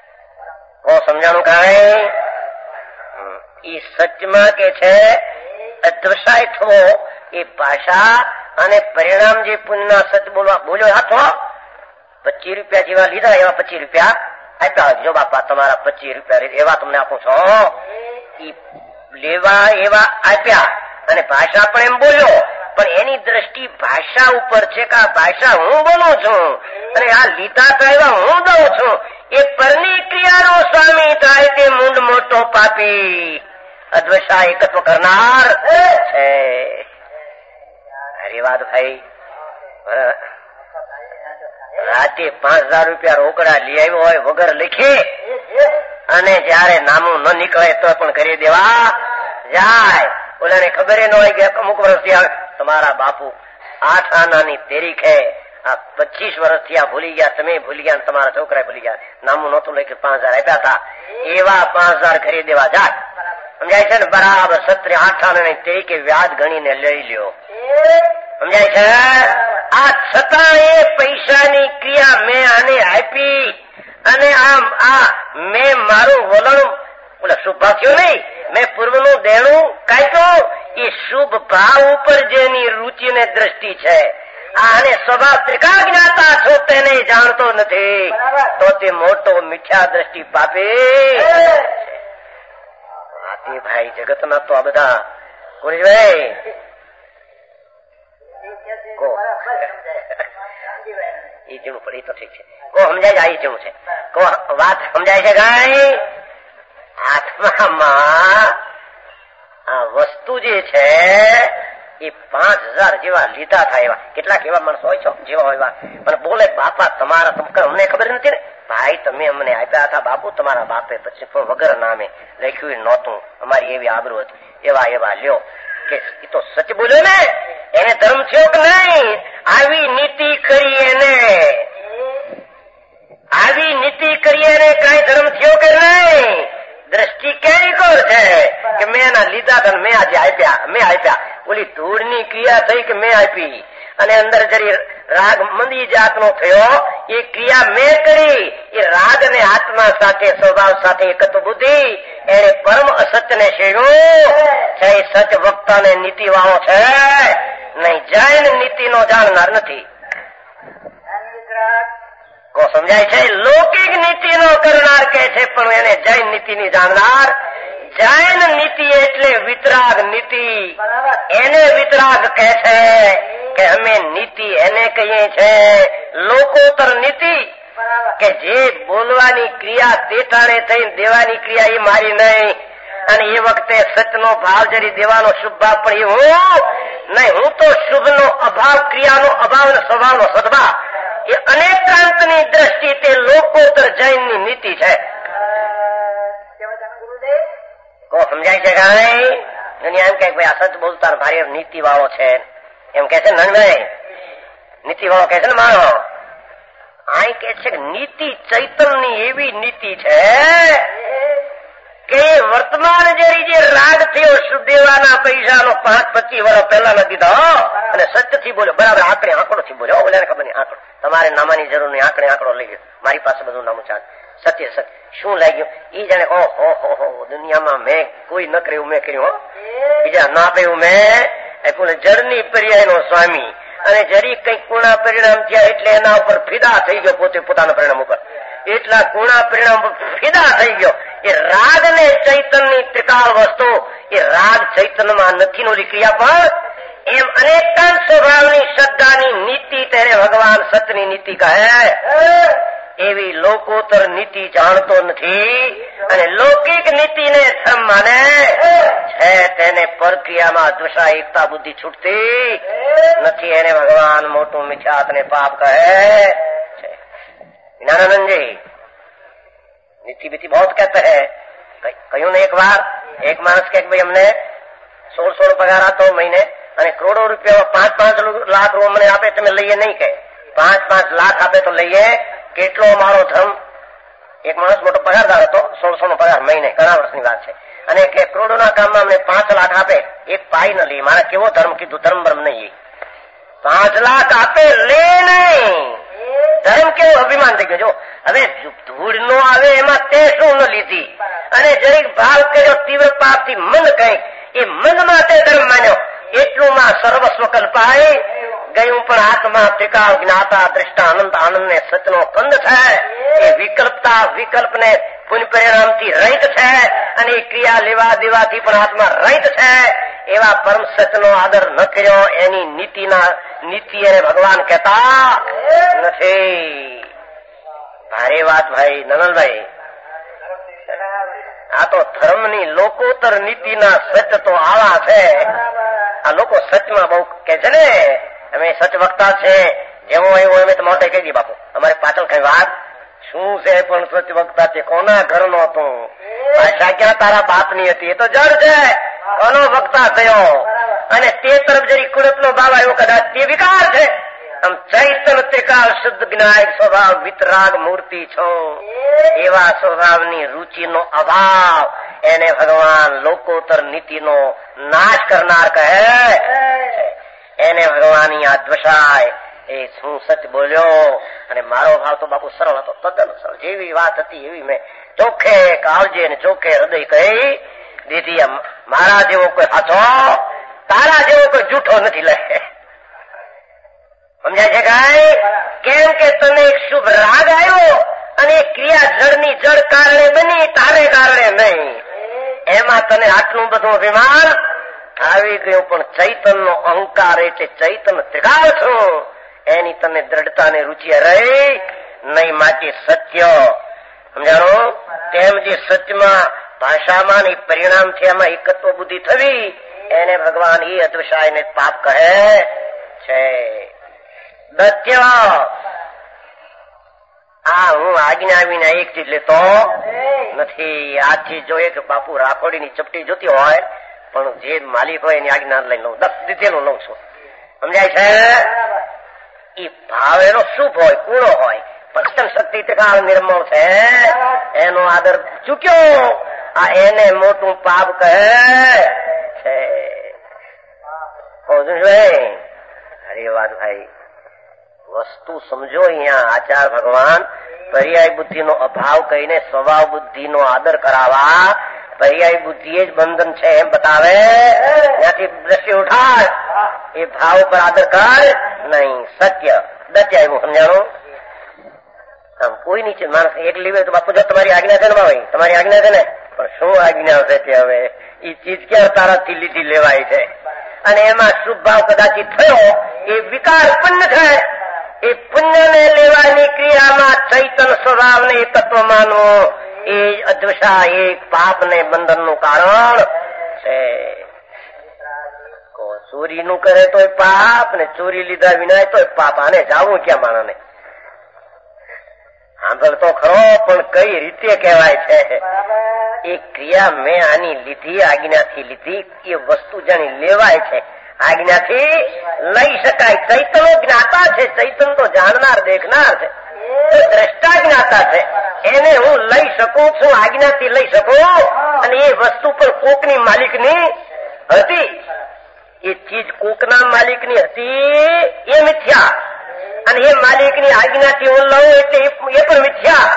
કો સમજાણું કઈ? એ સત્યમાં કે છે અધ્વસાય થવો એ ભાષા અને પરિણામ જે પુણ્યના સચ બોલવા બોલ્યો હતો. પચીસ રૂપિયા જેવા લીધા એવા પચીસ રૂપિયા આપ્યા. જો બાપા તમારા પચીસ રૂપિયા એવા તમને આપું છો. લેવા એવા આપ્યા અને ભાષા પણ એમ બોલ્યો, પણ એની દ્રષ્ટિ ભાષા ઉપર છે કે આ ભાષા હું બોલું છું અને આ લીધા તો એવા હું દઉં છું. એ પરની ક્રિયાનો સ્વામી થાય તે મૂંડ મોટો પાપી અદ્વૈતા એકત્વ કરનાર છે. અરે વાત ભાઈ, રાતે પાંચ હજાર રૂપિયા રોકડા લઈ આવ્યો હોય વગર લખે અને જયારે નામું ન નીકળે તો પણ કરી દેવા જાય. ઓલાને ખબર ન હોય કે અમુક વર્ષથી આવે તમારા બાપુ આઠ આનાની તેરીખે આ પચીસ વર્ષથી આ ભૂલી ગયા, તમે ભૂલી ગયા, તમારા છોકરા ભૂલી ગયા, નામું નહોતું લખ્યું, પાંચ હજાર આપ્યા હતા, એવા પાંચ હજાર ખરી દેવા જાય. સમજાય છે ને? બરાબર સત્રે આઠ આનાની તેરીખે વ્યાજ ગણીને લઈ લ્યો. સમજાય છે? આ છતાં એ પૈસાની ક્રિયા મેં આને આપી અને આમ આ મેં મારું વલણ ઓલા શુભ ભાવ થયો નહીં, મેં પૂર્વનું દેણું કાઢ્યું. એ શુભ ભાવ ઉપર જેની રુચિ ને દ્રષ્ટિ છે, આને સ્વભાવ ત્રિકાજ્ઞાતા છો તેને જાણતો નથી, તો તે મોટો મિથ્યા દ્રષ્ટિ પાપે. આથી ભાઈ જગતના તો આ બધા ભાઈ એ જેવું પડે તો ઠીક છે. કો સમજાય જાય એ જેવું છે. કો વાત સમજાય છે ગાય? આત્મામાં આ વસ્તુ જે છે એ પાંચ હજાર જેવા લીધા થાય એવા કેટલાક એવા માણસો હોય છો જેવા હોય પણ બોલે બાપા તમારા અમને ખબર નથી ને ભાઈ, તમે અમને આપ્યા હતા બાપુ, તમારા બાપે પછી પણ વગર નામે લખ્યું નહોતું, અમારી એવી આબરૂ હતી, એવા એવા લ્યો. કે એ તો સચ બોલ્યો ને, એને ધર્મ થયો કે નહીં? આવી નીતિ કરી એને, આવી નીતિ કરી એને કઈ ધર્મ થયો કે નહીં? દ્રષ્ટિ કેવી કોર છે કે મેં એના લીધા હતા મેં આજે આપ્યા, મેં આપ્યા. ઓલી ધૂળની ક્રિયા થઈ કે મેં આપી અને અંદર જરી રાગ મંદી જાતનો થયો, એ ક્રિયા મેં કરી. એ રાગ ને આત્મા સાથે સ્વભાવ સાથે એકત્વ બુદ્ધિ એને પરમ અસત્ય ને શેર્યું છે. એ સત્ય વક્તા ને નીતિ વાળો છે નહીં, જૈન નીતિ નો જાણનાર નથી. કો સમજાય છે? લૌકિક નીતિ નો કરનાર કે છે પણ એને જૈન નીતિ ની જાણનાર. જૈન નીતિ એટલે વિતરાગ નીતિ, એને વિતરાગ કહે છે કે અમે નીતિ એને કહીએ છે. લોકોત્તર નીતિ કે જે બોલવાની ક્રિયા તે ટાણે થઈ, દેવાની ક્રિયા એ મારી નહીં. અને એ વખતે સચનો ભાવ જરી દેવાનો શુભ ભાવ પણ એ હું નહીં, હું તો શુભ નો અભાવ, ક્રિયાનો અભાવ અને સ્વભાવનો સદભાવ, એ અનેકાંતની દ્રષ્ટિ તે લોકોત્તર જૈનની નીતિ છે. કો સમજાય છે કાંઈ? દુનિયા એમ કે ભાઈ આ સચ બોલતા ભારે નીતિ વાળો છે એમ કે છે. નંદભાઈ નીતિ વાળો કે છે ને મારો, આ કે છે નીતિ ચૈતનની એવી નીતિ છે કે વર્તમાન જે રાગ થયો સુદેવાના પૈસાનો પાંચ પચીસ વર્ષ પહેલા નથી દીધો અને સત્યથી બોલ્યો, બરાબર આંકડે આંકડો થી બોલ્યો, બોલ્યા ખબર નહીં આંકડો, તમારે નામાની જરૂર નહીં, આંકડે આંકડો લઈ ગયો, મારી પાસે બધું નામું ચાલ સત્ય સત્ય. શું લાગ્યું? એ જાણે ઓહો હો દુનિયામાં મેં કોઈ ન કર્યું મેં કર્યું, બીજા ના કર્યું મેં. જળની પર્યાય નો સ્વામી અને જરી કઈક કુણા પરિણામ થયા એટલે એના ઉપર ફિદા થઈ ગયો, પોતે પોતાના પરિણામ ઉપર એટલા કુણા પરિણામ ફિદા થઈ ગયો. એ રાગ ને ચૈતન ની ત્રિકાળ વસ્તુ, એ રાગ ચૈતનમાં નથી નો ક્રિયા પણ એમ અનેકાંત સ્વભાવની શ્રદ્ધાની નીતિ તેને ભગવાન સતની નીતિ કહે. એવી લોકોત્તર નીતિ જાણતો નથી અને લૌકિક નીતિને ધર્મ માને છે, તેને પરક્રિયામાં દુષા એકતા બુદ્ધિ છૂટતી નથી, એને ભગવાન મોટું મિથ્યાત ને પાપ કહે છે. જ્ઞાનાનંદ जी नीति बीती बहुत कहते हैं. કહ્યું ને એક વાર એક માણસ કે ભાઈ અમને સોળ સોળ પગાર આપતો મહિને અને કરોડો રૂપિયા પાંચ પાંચ લાખ રૂપિયા મને આપે, તમે લઈએ નહીં કે પાંચ પાંચ લાખ આપે તો લઈએ, કેટલો મારો ધર્મ. એક માણસ મોટો પગારદાર હતો, સોળસો નો પગાર મહિને, ઘણા વર્ષની વાત છે, અને કે કરોડોના કામમાં અમને પાંચ લાખ આપે, એક પાઈ ન લઈએ. મારા કેવો ધર્મ કીધું? ધર્મ ધર્મ નહીં, પાંચ લાખ આપે લે નહીં. ધર્મ કેવું અભિમાન થઈ ગયો. જો હવે ધૂળ નો આવે એમાં તે શું ન લીધી અને જરીક ભાવ કર્યો તીવ્ર પાપ થી મન કઈ, એ મનમાં તે ધર્મ એટલું માં સર્વસ્વ કલ્પાય ગયું પણ આત્મા ટીકાવ જ્ઞાતા દ્રષ્ટા અનંત આનંદ ને સચનો કંદ છે. એ વિકલ્પતા વિકલ્પ ને પુણ્ય પરિણામથી રહિત છે અને એ ક્રિયા લેવા દેવાથી પણ આત્મા રહિત છે. એવા પરમ સચનો આદર ન કર્યો એની નીતિના નીતિ એને ભગવાન કહેતા નથી. ભારે વાત ભાઈ નનલભાઈ. આ તો ધર્મની લોકોત્તર નીતિના સચ તો આવા છે. આ લોકો સચમાં બહુ કે છે ને અમે સચ વક્તા છે જેવો એવું અમે તો મોટે કહી દી બાપુ અમારે પાછળ કઈ વાત શું છે પણ સચ વક્તા છે કોના ઘરનો હતું ભાષા ક્યાં તારા બાપની હતી એ તો જડ છે કોનો વક્તા થયો અને તે તરફ જરી કુળતનો ભાવ આવ્યો કદાચ તે વિકાર છે. આમ ચૈતન તે કાળ શુદ્ધ જ્ઞાયક સ્વભાવ વિતરાગ મૂર્તિ છો એવા સ્વભાવની રુચિનો અભાવ એને ભગવાન લોકોત્તર નીતિનો નાશ કરનાર કહે. એને ભગવાનની આ દ્વશાય એ શું સચ બોલ્યો અને મારો ભાવ તો બાપુ સરળ હતો તદ્દન સરળ. જેવી વાત હતી એવી મેં ચોખ્ખે કાળજે ને ચોખ્ખે હૃદય કહી દીધી. મારા જેવો કોઈ હાથો તારા જેવો કોઈ જૂઠો નથી લે. સમજાય છે કાંઈ? કેમ કે તને એક શુભ રાગ આવ્યો અને એ ક્રિયા જળની જળ કારણે બની તારે કારણે નહીં. એમાં તને આટલું બધું અભિમાન આવી ગયું. પણ ચૈતનનો અહંકાર એટલે ચૈતન ત્રિકાળ છું એની તને દ્રઢતાને રુચિ રહી નહીં. માટે સત્ય સમજાણો તેમ જે સત્યમાં ભાષામાં ને પરિણામથી એમાં એકત્વ બુદ્ધિ થવી એને ભગવાન એ અદ્વશાયને પાપ કહે છે. દત્ય આ હું આજ્ઞા વિના એક ચીજ લેતો નથી. આ ચીજ જોઈએ કે બાપુ રાખોડીની ચપટી જોતી હોય પણ જે માલિક હોય એની આજ્ઞા લઈ લઉં દસ દીધેલું લઉં છું. સમજાય છે? એ ભાવ એનો શુભ હોય કૂણો હોય પક્ષન શક્તિ ટકાળ નિર્મળ છે એનો આદર ચૂક્યો આ એને મોટું પાપ કહે છે. અરે વાત ભાઈ વસ્તુ સમજો. અહીંયા આચાર ભગવાન પર્યાય બુદ્ધિનો અભાવ કહીને સ્વભાવ બુદ્ધિનો આદર કરાવવા પર્યાય બુદ્ધિ જ બંધન છે એમ બતાવે. ત્યાંથી દ્રષ્ટિ ઉઠાડ એ ભાવ પર આદર કર નહીં. સત્ય દત્ય આવ્યું સમજાણું. આમ કોઈ નીચે માણસ એક લીવે તો બાપુ જો તમારી આજ્ઞા છે ને ભાઈ તમારી આજ્ઞા છે ને પણ શું આજ્ઞા છે તે હવે એ ચીજ ક્યાં તારાથી લીધી લેવાય છે અને એમાં શુભ ભાવ કદાચિત થયો એ વિકાર ઉત્પન્ન થાય. એ પુણ્યને લેવાની ક્રિયામાં ચૈતન સ્વભાવને તત્વ માનવું એ અદ્વશા એક પાપ ને બંધનનું કારણ છે. ચોરીનું કરે તોય પાપ ને ચોરી લીધા વિના તોય પાપ. આને જાવું ક્યાં માણસને સાંભળતો ખરો પણ કઈ રીતે કહેવાય છે એ ક્રિયા મેં આની લીધી આજ્ઞાથી લીધી એ વસ્તુ જાણી લેવાય છે આજ્ઞાથી લઈ શકાય. ચૈતનો જ્ઞાતા છે. ચૈતન તો જાણનાર દેખનાર છે. દ્રષ્ટા જ્ઞાતા છે. એને હું લઈ શકું છું આજ્ઞાથી લઈ શકું અને એ વસ્તુ પણ કોકની માલિકની હતી. એ ચીજ કોકના માલિકની હતી એ મિથ્યા અને એ માલિકની આજ્ઞાથી હું લઉં એટલે એ પણ મિથ્યા.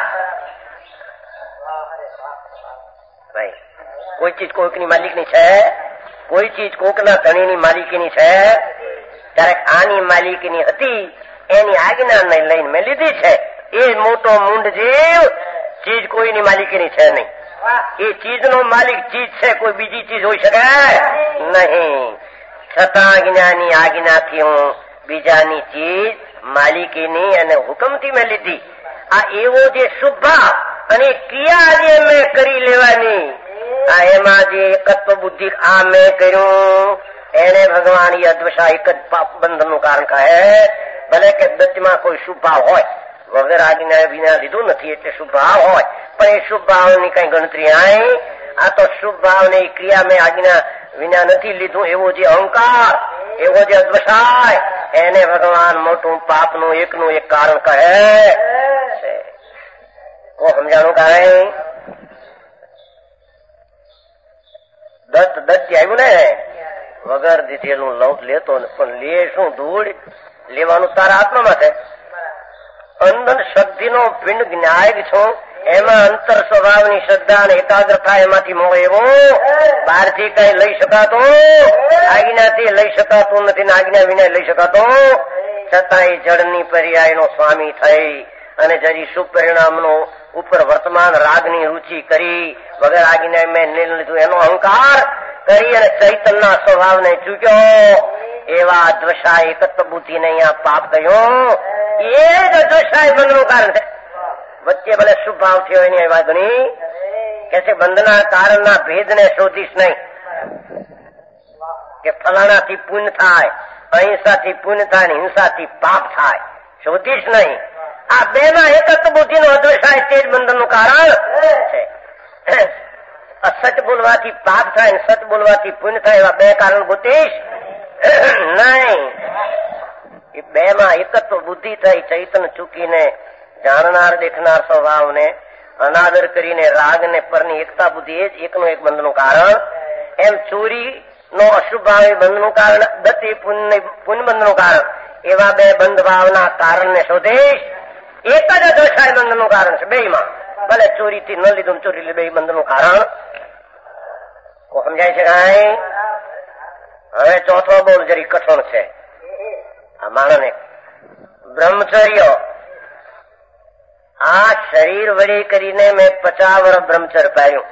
ભાઈ કોઈ ચીજ કોકની માલિકની છે કોઈ ચીજ કોકના ધણીની માલિકીની છે ત્યારે આની માલિકીની હતી એની આજ્ઞા નહીં લઈને મેં લીધી છે. એ મોટો મૂંડ જીવ ચીજ કોઈની માલિકીની છે નહીં. એ ચીજનો માલિક ચીજ છે કોઈ બીજી ચીજ હોઈ શકે નહીં. છતાં જ્ઞાની આજ્ઞાથી હું બીજાની ચીજ માલિકીની અને હુકમથી મેં લીધી. આ એવો જે શુભ ભાવ અને ક્રિયા જે મેં કરી લેવાની આ એમાં જે એકત્વ બુદ્ધિ આ મેં કર્યું એને ભગવાન એ અદ્વશા એક જ પાપ બંધનનું કારણ કહે. ભલે કે દત્તમાં કોઈ શુભ ભાવ હોય વગર આજ્ઞા વિના લીધું નથી એટલે શુભ ભાવ હોય પણ એ શુભ ભાવની કઈ ગણતરી આય. આ તો શુભ ભાવની ક્રિયા મેં આજ્ઞા વિના નથી લીધું એવો જે અહંકાર એવો જે અદ્વશાય એને ભગવાન મોટું પાપનું એકનું એક કારણ કહે છે. કો સમજાણું કાંઈ? દત્ત દત્ત આવ્યું ને વગર દીધેલું લઉં લેતો પણ લે શું ધૂળ લેવાનું તારા આત્મામાં છે. અંદન શક્તિનો પિંડ જ્ઞાયક છું એમાં અંતર સ્વભાવની શ્રદ્ધા અને એકાગ્રતા એમાંથી મળે એવો બહારથી કઈ લઈ શકાતો, આજ્ઞાથી લઈ શકાતું નથી ને આજ્ઞા વિના લઈ શકાતો, છતાંય જળની પર્યાયનો સ્વામી થઈ અને જરી શુભ પરિણામનો ઉપર વર્તમાન રાગની રુચિ કરી વગર આજ્ઞા મેં નિર્ણય લીધું એનો અહંકાર કરી અને ચૈતનના સ્વભાવને ચૂક્યો એવા અદ્વશાય એકત્વ બુદ્ધિને અહીંયા પાપ કહ્યું. એ જ અદ્વશાય બંધનું કારણ છે. વચ્ચે ભલે શુભ ભાવ થયો એની વાત ગણી કે છે બંધના કારણના ભેદને શોધીશ નહીં કે ફલાણાથી પુણ્ય થાય, અહિંસાથી પુણ્ય થાય ને હિંસાથી પાપ થાય, શોધીશ નહીં. આ બે માં એકત્વ બુદ્ધિનો અદ્વશાય તે જ બંધનનું કારણ છે. અસત્ય બોલવાથી પાપ થાય ને સત્ય બોલવાથી પુણ્ય થાય એવા બે કારણ ગોતીશ નહીં. એ બે માં એકત્વ બુદ્ધિ થઈ ચૈતન્ય ચૂકીને જાણનાર દેખનાર સ્વભાવને અનાદર કરીને રાગને પરની એકતા બુદ્ધિ એ જ એકનું એક બંધનું કારણ. એમ ચોરી નો અશુભ ભાવ એ બંધનું કારણ, દત્ત એ પુણ્ય બંધનું કારણ. એવા બે બંધ ભાવના કારણને શોધીશ. એક જ અદ્વશાય બંધનું કારણ છે બે માં. ભલે ચોરીથી ન લીધું ચોરી બે બંધનું કારણ સમજાય છે કાંઈ? હવે ચોથો બોલ જરી કઠોળ છે આ માણસને. બ્રહ્મચર્ય. આ શરીર વળી કરીને મેં પચાસ વર્ષ બ્રહ્મચર્ય પાડ્યું.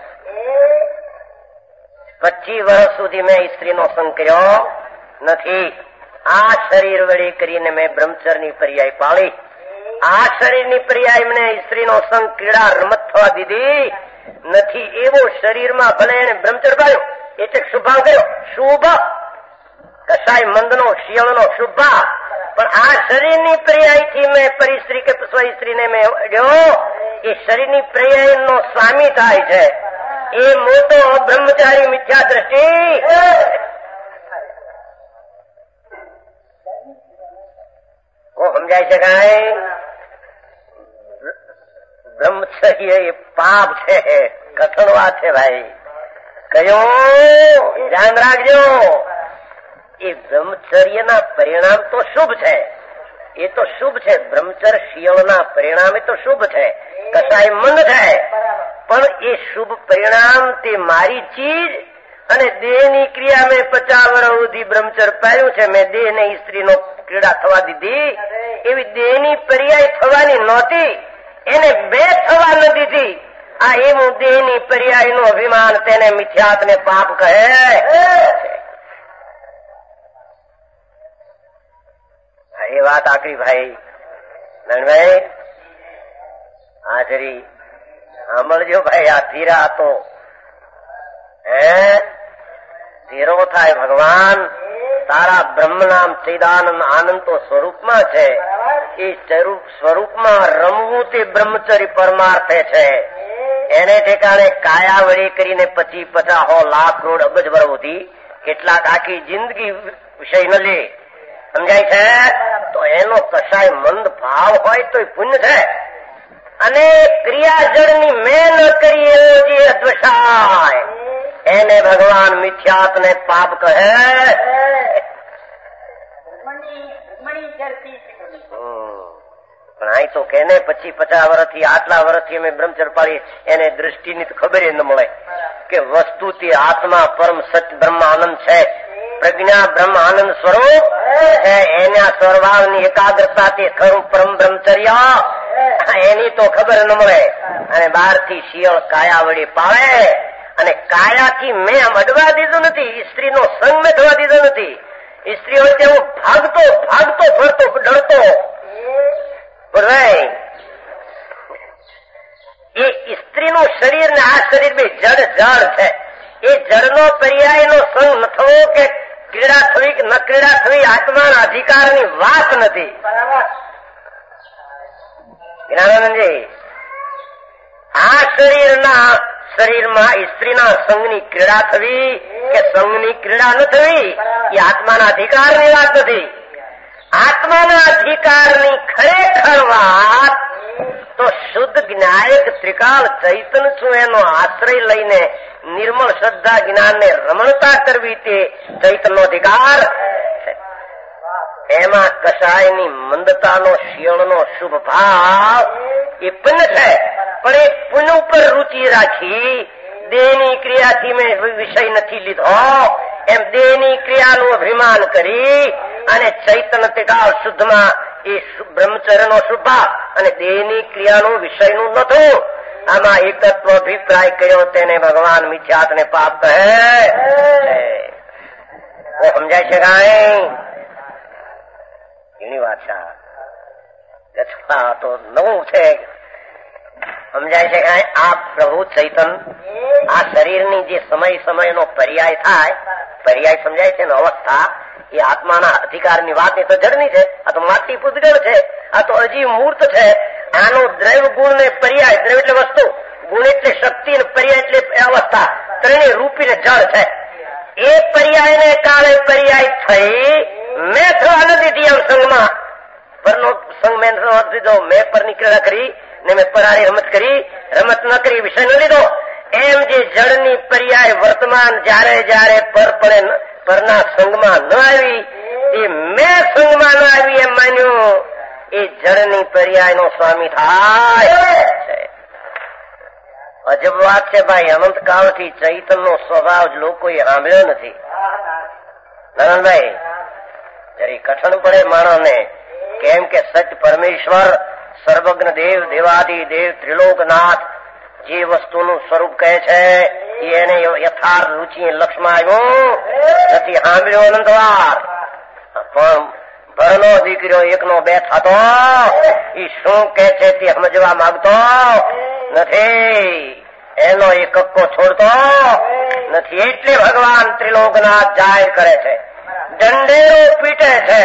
પચીસ વર્ષ સુધી મેં સ્ત્રીનો સંગ કર્યો નથી. આ શરીર વળી કરીને મેં બ્રહ્મચર્યની પર્યાય પાળી. આ શરીરની પર્યાય મને સ્ત્રીનો સંગ ક્રીડા રમત થવા દીધી નથી. એવો શરીરમાં ભલે એને બ્રહ્મચર્ય પાડ્યો એટલે શુભાંગ કર્યો. શુભ કસાય મંદનો શિયળનો શુભા. પણ આ શરીરની પર્યાયથી મેં પરિસ્ત્રી કે સ્ત્રીને મેં અડ્યો. એ શરીરની પર્યાય નો સ્વામી થાય છે. એ મોટો બ્રહ્મચારી મિથ્યા દ્રષ્ટિ. કો સમજાય છે કાંઈ? બ્રહ્મચર્ય એ પાપ છે, કઠણ વાત છે ભાઈ. કયો ધ્યાન રાખજો. એ બ્રહ્મચર્યના પરિણામ તો શુભ છે, એ તો શુભ છે. બ્રહ્મચર્ય શિયળના પરિણામ એ તો શુભ છે, કસાય મંદ છે. પણ એ શુભ પરિણામ તે મારી ચીજ અને દેહની ક્રિયા મેં પચાસ વર્ષ સુધી બ્રહ્મચર્ય પાડ્યું છે. મેં દેહ ને સ્ત્રીનો ક્રીડા થવા દીધી. એવી દેહની પર્યાય થવાની નહોતી, એને બે થવા ન દીધી. આ એવું દેહની પર્યાય નું અભિમાન તેને મિથ્યાત ને પાપ કહે. એ વાત આકરી ભાઈ નાનભાઈ. હાજરી સાંભળજો ભાઈ. આ ધીરા હતો હે ધીરો થાય. ભગવાન તારા બ્રહ્મ નામ ચિદાનંદ આનંદ તો સ્વરૂપમાં છે. એ સ્વરૂપમાં રમવું તે બ્રહ્મચર્ય પરમાર્થે છે. એને ઠેકાણે કાયા વળી કરીને પચી પચાસ હો લાખ કરોડ અબજ વર્ષ સુધી કેટલાક આખી જિંદગી વિષય ન લે. સમજાય છે? તો એનો કસાય મંદ ભાવ હોય તો પુણ્ય છે. અને ક્રિયાજળની મેં ન કરી એવો જે અદ્વશાય એને ભગવાન મિથ્યાત ને પાપ કહે. પણ અહીં તો કેને પચીસ પચાસ વર્ષથી આટલા વર્ષથી અમે બ્રહ્મચર્ય પાડીએ એને દ્રષ્ટિની તો ખબર ન મળે કે વસ્તુથી આત્મા પરમ સત્ય બ્રહ્મ આનંદ છે. પ્રજ્ઞા બ્રહ્મ આનંદ સ્વરૂપ છે. એના સ્વભાવની એકાગ્રતાથી ખરું પરમ બ્રહ્મચર્ય એની તો ખબર ન મળે. અને બહારથી શિયળ કાયા વળી પાળે. અને કાયાથી મેં આમ અડવા દીધું નથી. સ્ત્રીનો સંગ મેં થવા દીધો નથી. સ્ત્રી હોય તેવું ભાગતો ભાગતો ફરતો ડરતો એ સ્ત્રીનું શરીર ને આ શરીર બે જડ જળ છે. એ જળનો પર્યાયનો સંગ ન થવો કે ક્રીડા થવી કે ન ક્રીડા થવી આત્માના અધિકારની વાત નથી. જ્ઞાનાનંદજી આ શરીરના શરીરમાં સ્ત્રીના સંઘની ક્રીડા થવી કે સંઘની ક્રીડા ન થવી એ આત્માના અધિકારની વાત નથી. આત્માના અધિકારની ખરેખર વાત તો શુદ્ધ જ્ઞાયક ત્રિકાળ ચૈતન છું એનો આશ્રય લઈને નિર્મળ શ્રદ્ધા જ્ઞાનને રમણતા કરવી તે ચૈતનનો અધિકાર છે. એમાં કસાયની મંદતાનો શિયળનો શુભ ભાવ એ પુણ્ય છે, પણ એ પુણ્ય ઉપર રુચિ રાખી દેહની ક્રિયાથી મેં વિષય નથી લીધો એમ દેહની ક્રિયાનું અભિમાન કરી અને ચૈતન્ય ત્રિકાળ શુદ્ધમાં એ બ્રહ્મચર્યનો શુભ ભાવ અને દેહની ક્રિયાનું વિષયનું નતું. આમાં એકત્વ અભિપ્રાય કર્યો તેને ભગવાન મિથ્યાત્વને પાપ કહે. સમજાય છે કાંઈ? એની વાત છે તો નવું છે. સમજાય છે કાંઈ? આ પ્રભુ ચૈતન આ શરીરની જે સમય સમયનો પર્યાય થાય, પર્યાય સમજાય છે ને અવસ્થા, એ આત્માના અધિકારની વાત એ તો જડની છે. આ તો માટી પૂતગળ છે, આ તો હજી મૂર્ત છે. આનો દ્રવ્ય ગુણ ને પર્યાય, દ્રવ્ય એટલે વસ્તુ, ગુણ એટલે શક્તિ ને પર્યાય એટલે અવસ્થા, ત્રણેય રૂપી ને જળ છે. એ પર્યાય ને કાળે પર્યાય થઈ મેં થવા નથી દીધી એમ સંઘમાં પરનો સંઘ મેં દીધો. મેં પરની ક્રીડા કરી ને મેં પરાની રમત કરી, રમત ન કરી વિષય ન લીધો. એમ જે જળની પર્યાય વર્તમાન જયારે જયારે પર પડે પરના સંઘમાં ન આવી, એ મેં સંઘમાં ન આવી એમ માન્યું, એ જળની પર્યાય નો સ્વામી થાય. અજબ વાત છે ભાઈ. અનંત કાળથી ચૈતનનો સ્વભાવ લોકોએ સાંભળ્યો નથી. નારાયણભાઈ જરી કઠણ પડે માણસને, કેમ કે સત્ય પરમેશ્વર સર્વજ્ઞ દેવ દેવાદિ દેવ ત્રિલોકનાથ જે વસ્તુનું સ્વરૂપ કહે છે એને યથાર્થ રુચિ લક્ષમાં આવ્યું નથી સાંભળ્યો અનંતવાર. પણ ભરનો દીકરો એકનો બે થતો એ શું કે છે તે સમજવા માંગતો નથી, એનો એ કક્કો છોડતો નથી. એટલે ભગવાન ત્રિલોકનાથ જાહેર કરે છે, દંડેરો પીટે છે.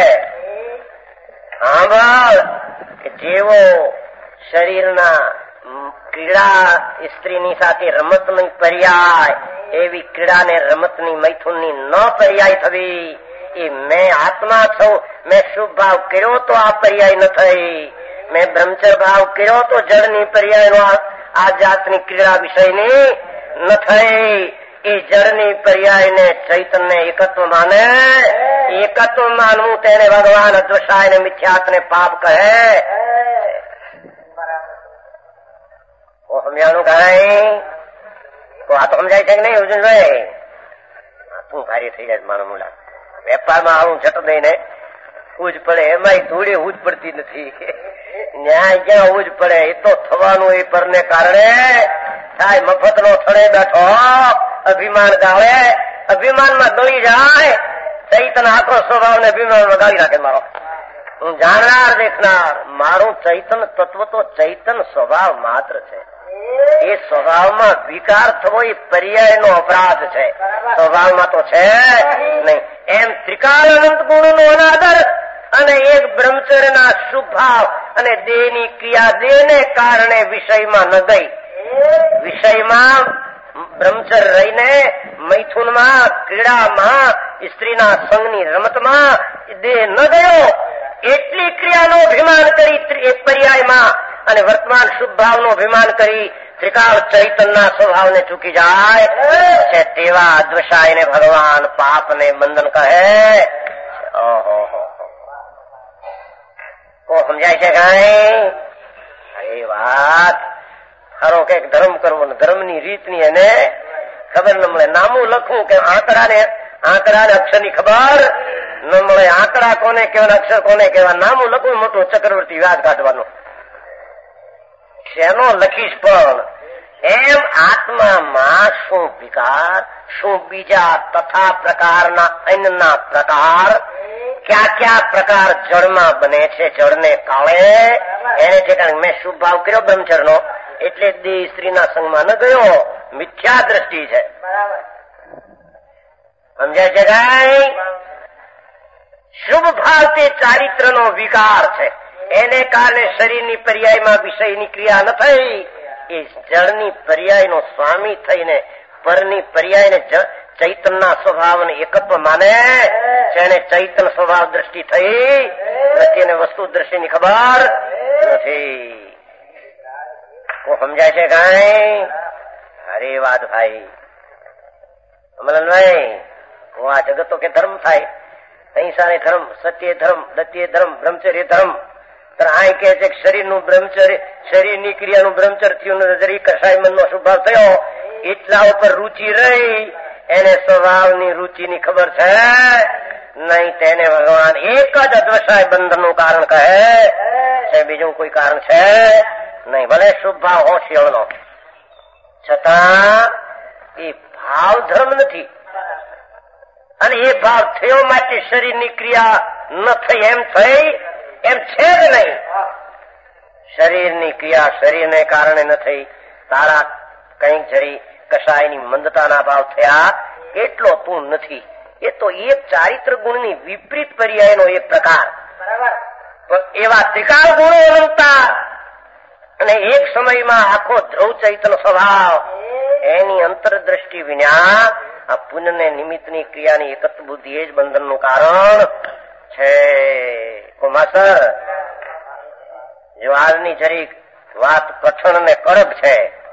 સાંભળ કે જેવો શરીરના ક્રીડા સ્ત્રીની સાથે રમતની પર્યાય, એવી ક્રીડાને રમતની મૈથુનની ન પર્યાય થવી. એ મેં આત્મા છું, મેં શુભ ભાવ કર્યો તો આ પર્યાય ન થઈ, મેં બ્રહ્મચર્ય ભાવ કર્યો તો જળની પર્યાયનો આ જાતની ક્રીડા વિષયની ન થઈ. એ જળની પર્યાયને ચૈતન્ય એકત્વ માને, એકત્વ માનવું તેને ભગવાન અદ્વૈતાય ને મિથ્યાત્વને પાપ કહે. સમજાણું કાંઈ? તો આ તો સમજાય છે કે નહીં અર્જુનભાઈ? તું ભારી થઈ જાય મારો મુલા. વેપારમાં આવું જટ દઈને ઉજ પડે, એમાં ધૂળી ઉજ પડતી નથી. ન્યાય ક્યાં ઉજ પડે? એ તો થવાનું એ પરને કારણે થાય. મફત નો થડે બેઠો અભિમાન ગાળે, અભિમાનમાં દોડી જાય. ચૈતન આખો સ્વભાવ ને અભિમાનમાં ગાળી નાખે મારો. હું જાણનાર દેખનાર, મારું ચૈતન તત્વ તો ચૈતન સ્વભાવ માત્ર છે. એ સ્વભાવમાં વિકાર થવો એ પર્યાયનો અપરાધ છે, સ્વભાવમાં તો છે નહીં. એમ ત્રિકાળ અનંત ગુણ નો અનાદર અને એક બ્રહ્મચર્યના શુભ ભાવ અને દેહની ક્રિયા દેહને કારણે વિષયમાં ન ગઈ. વિષયમાં બ્રહ્મચર્ય રહીને મૈથુનમાં ક્રીડામાં સ્ત્રીના સંઘની રમતમાં દેહ ન ગયો, એટલી ક્રિયાનું અભિમાન કરી એક પર્યાયમાં અને વર્તમાન શુભ ભાવનું અભિમાન કરી ત્રિકાળ ચૈતનના સ્વભાવને ચૂકી જાય છે. તેવા અદ્વૈતાયને ભગવાન પાપને બંધન કહે. ઓહો કો સમજાય છે કાંઈ? એ વાત ખરો કે ધર્મ કરવો ને ધર્મની રીતની એને ખબર ન મળે. નામું લખવું કે આંકડા ને આંકડા ને અક્ષર ની ખબર ન મળે. આંકડા કોને કહેવાય, અક્ષર કોને કહેવાય? નામું લખવું મોટું ચક્રવર્તી વ્યાજ કાઢવાનું. શેનો લખીશ? પણ એમ આત્મામાં શું વિકાર, શું બીજા તથા પ્રકારના અન્યના પ્રકાર, ક્યાં ક્યાં પ્રકાર જળમાં બને છે, જળને કાળે એને ઠેકાણે મેં શુભ ભાવ કર્યો બ્રહ્મચર્યનો એટલે દેહ સ્ત્રીના સંગમાં ન ગયો. મિથ્યા દ્રષ્ટિ છે. સમજાય છે કાંઈ? શુભ ભાવ તે ચારિત્રનો વિકાર છે, એને કારણે શરીરની પર્યાયમાં વિષયની ક્રિયા ન થઈ. એ જળની પર્યાયનો સ્વામી થઈને પરની પર્યાયને ચૈતનના સ્વભાવને એકત્વ માને છે. એને ચૈતન સ્વભાવ દ્રષ્ટિ થઈ નથી, એને વસ્તુ દ્રષ્ટિની ખબર નથી. સમજાય છે કાંઈ? અરે વાત ભાઈ અમલનભાઈ, હું આ જગત તો કે ધર્મ થાય અહિંસા ને ધર્મ, સત્ય ધર્મ, દત્ય ધર્મ, બ્રહ્મચર્ય ધર્મ. આ કહે છે કે શરીરનું બ્રહ્મચર્ય, શરીરની ક્રિયાનું બ્રહ્મચર્ય થયું નથી, કસાય મનનો સ્વભાવ થયો, એટલા ઉપર રૂચિ રહી, એને સ્વભાવની રૂચિની ખબર છે નહીં. તેને ભગવાન એક જ અદ્વસાય બંધનનું કારણ કહે છે, બીજું કોઈ કારણ છે નહીં. ભલે શુભ ભાવ હો શિવનો, છતાં એ ભાવ ધર્મ નથી. અને એ ભાવ થયો માટે શરીરની ક્રિયા ન થઈ એમ થઈ એમ છે જ નહીં. શરીરની ક્રિયા શરીરને કારણે ન થઈ, તારા કંઈક જરી કસાયની મંદતાના ભાવ થયા એટલો તું નથી. એ તો એક ચારિત્ર ગુણની વિપરીત પર્યાયનો એક પ્રકાર. એવા ત્રિકાળ ગુણો અનંતા અને એક સમયમાં આખો ધ્રુવ ચૈતન સ્વભાવ, એની અંતરદ્રષ્ટિ વિના આ પુણ્યને નિમિત્તની ક્રિયાની એકત્ર બુદ્ધિ એ જ બંધનનું કારણ છે. માસ્ટર, જો આજની જરીક વાત કઠણ ને કડક છે,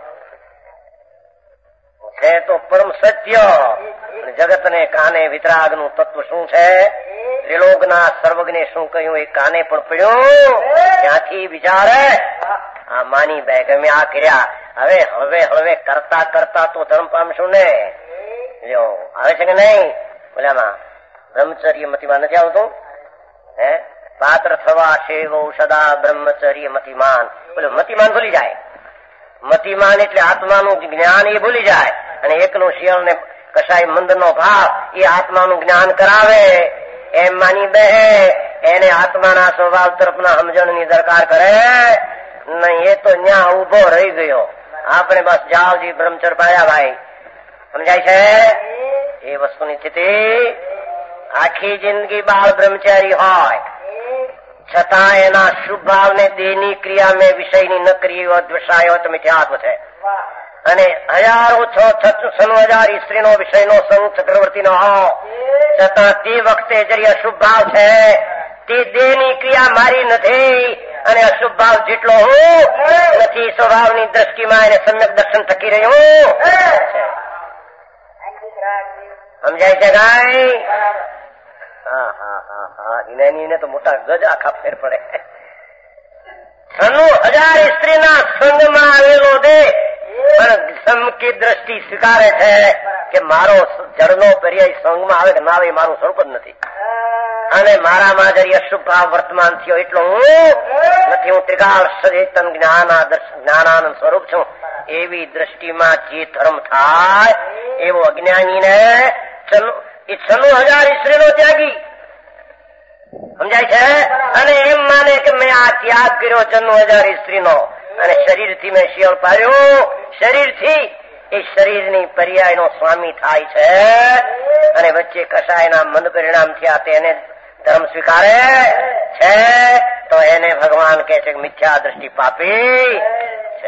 છે તો પરમ સત્ય. જગતને કાને વિતરાગનું તત્વ શું છે, ત્રિલોકના સર્વજ્ઞે શું કહ્યું એ કાને પણ પડ્યું. ત્યાંથી વિચારે આ માની બે ગમે આ કર્યા, હવે હવે હવે કરતા કરતા તો ધર્મ પામશું ને. લ્યો આવે છે કે નહીં? બોલ્યામાં બ્રહ્મચર્ય મતિમાં નથી આવતું? હે પાત્ર થવા સેવો સદા બ્રહ્મચર્ય મતિમાન. બોલો મતિમાન ભૂલી જાય. મતિમાન એટલે આત્માનું જ્ઞાન એ ભૂલી જાય, અને એકનું શિયળ ને કસાય મંદનો ભાવ એ આત્માનું જ્ઞાન કરાવે. એમ માની બે એને આત્માના સ્વભાવ તરફના સમજણની દરકાર કરે નહીં. એ તો ન્યા ઉભો રહી ગયો. આપણે બસ જાવજી બ્રહ્મચર્ય પાડ્યા ભાઈ, સમજાય છે એ વસ્તુની સ્થિતિ. આખી જિંદગી બાળ બ્રહ્મચારી હોય છતાં એના શુભ ભાવને દેહની ક્રિયા મેં વિષયની ન કરી દ્વસાયો તો મિથ્યાત્વ છે. અને હજારો છ છન્નું હજાર સ્ત્રીનો વિષયનો સંગ ચક્રવર્તીનો હો, છતાં તે વખતે જરી અશુભ ભાવ છે, તે દેહની ક્રિયા મારી નથી. અને અશુભ ભાવ જેટલો હું નથી, સ્વભાવની દ્રષ્ટિમાં એને સમ્યક દર્શન થકી રહ્યું. સમજાય છે ગાય? હા હા હા હા એને તો મોટા ગજ આખા ફેર પડે. છન્નું હજાર સ્ત્રીના સંગમાં આવેલો દે પણ સમકી દ્રષ્ટિ સ્વીકારે છે કે મારો જળનો પર્યાય સંગમાં આવે કે ના આવે મારું સ્વરૂપ જ નથી. અને મારામાં જરી અશુભ ભાવ વર્તમાન થયો એટલો હું નથી. હું ત્રિકાળ સચેતન જ્ઞાનાનંદ સ્વરૂપ છું. એવી દ્રષ્ટિમાં જે ધર્મ થાય એવો અજ્ઞાનીને એ છન્નું હજાર સ્ત્રીનો ત્યાગી સમજાય છે. અને એમ માને કે મેં આ ત્યાગ કર્યો છન્નું હજાર સ્ત્રીનો, અને શરીરથી મેં શિયળ પાડ્યું. શરીરથી એ શરીરની પર્યાયનો સ્વામી થાય છે, અને વચ્ચે કસાયના મંદ પરિણામ થયા તેને ધર્મ સ્વીકારે છે. તો એને ભગવાન કહે છે કે મિથ્યા દ્રષ્ટિ પાપી છે.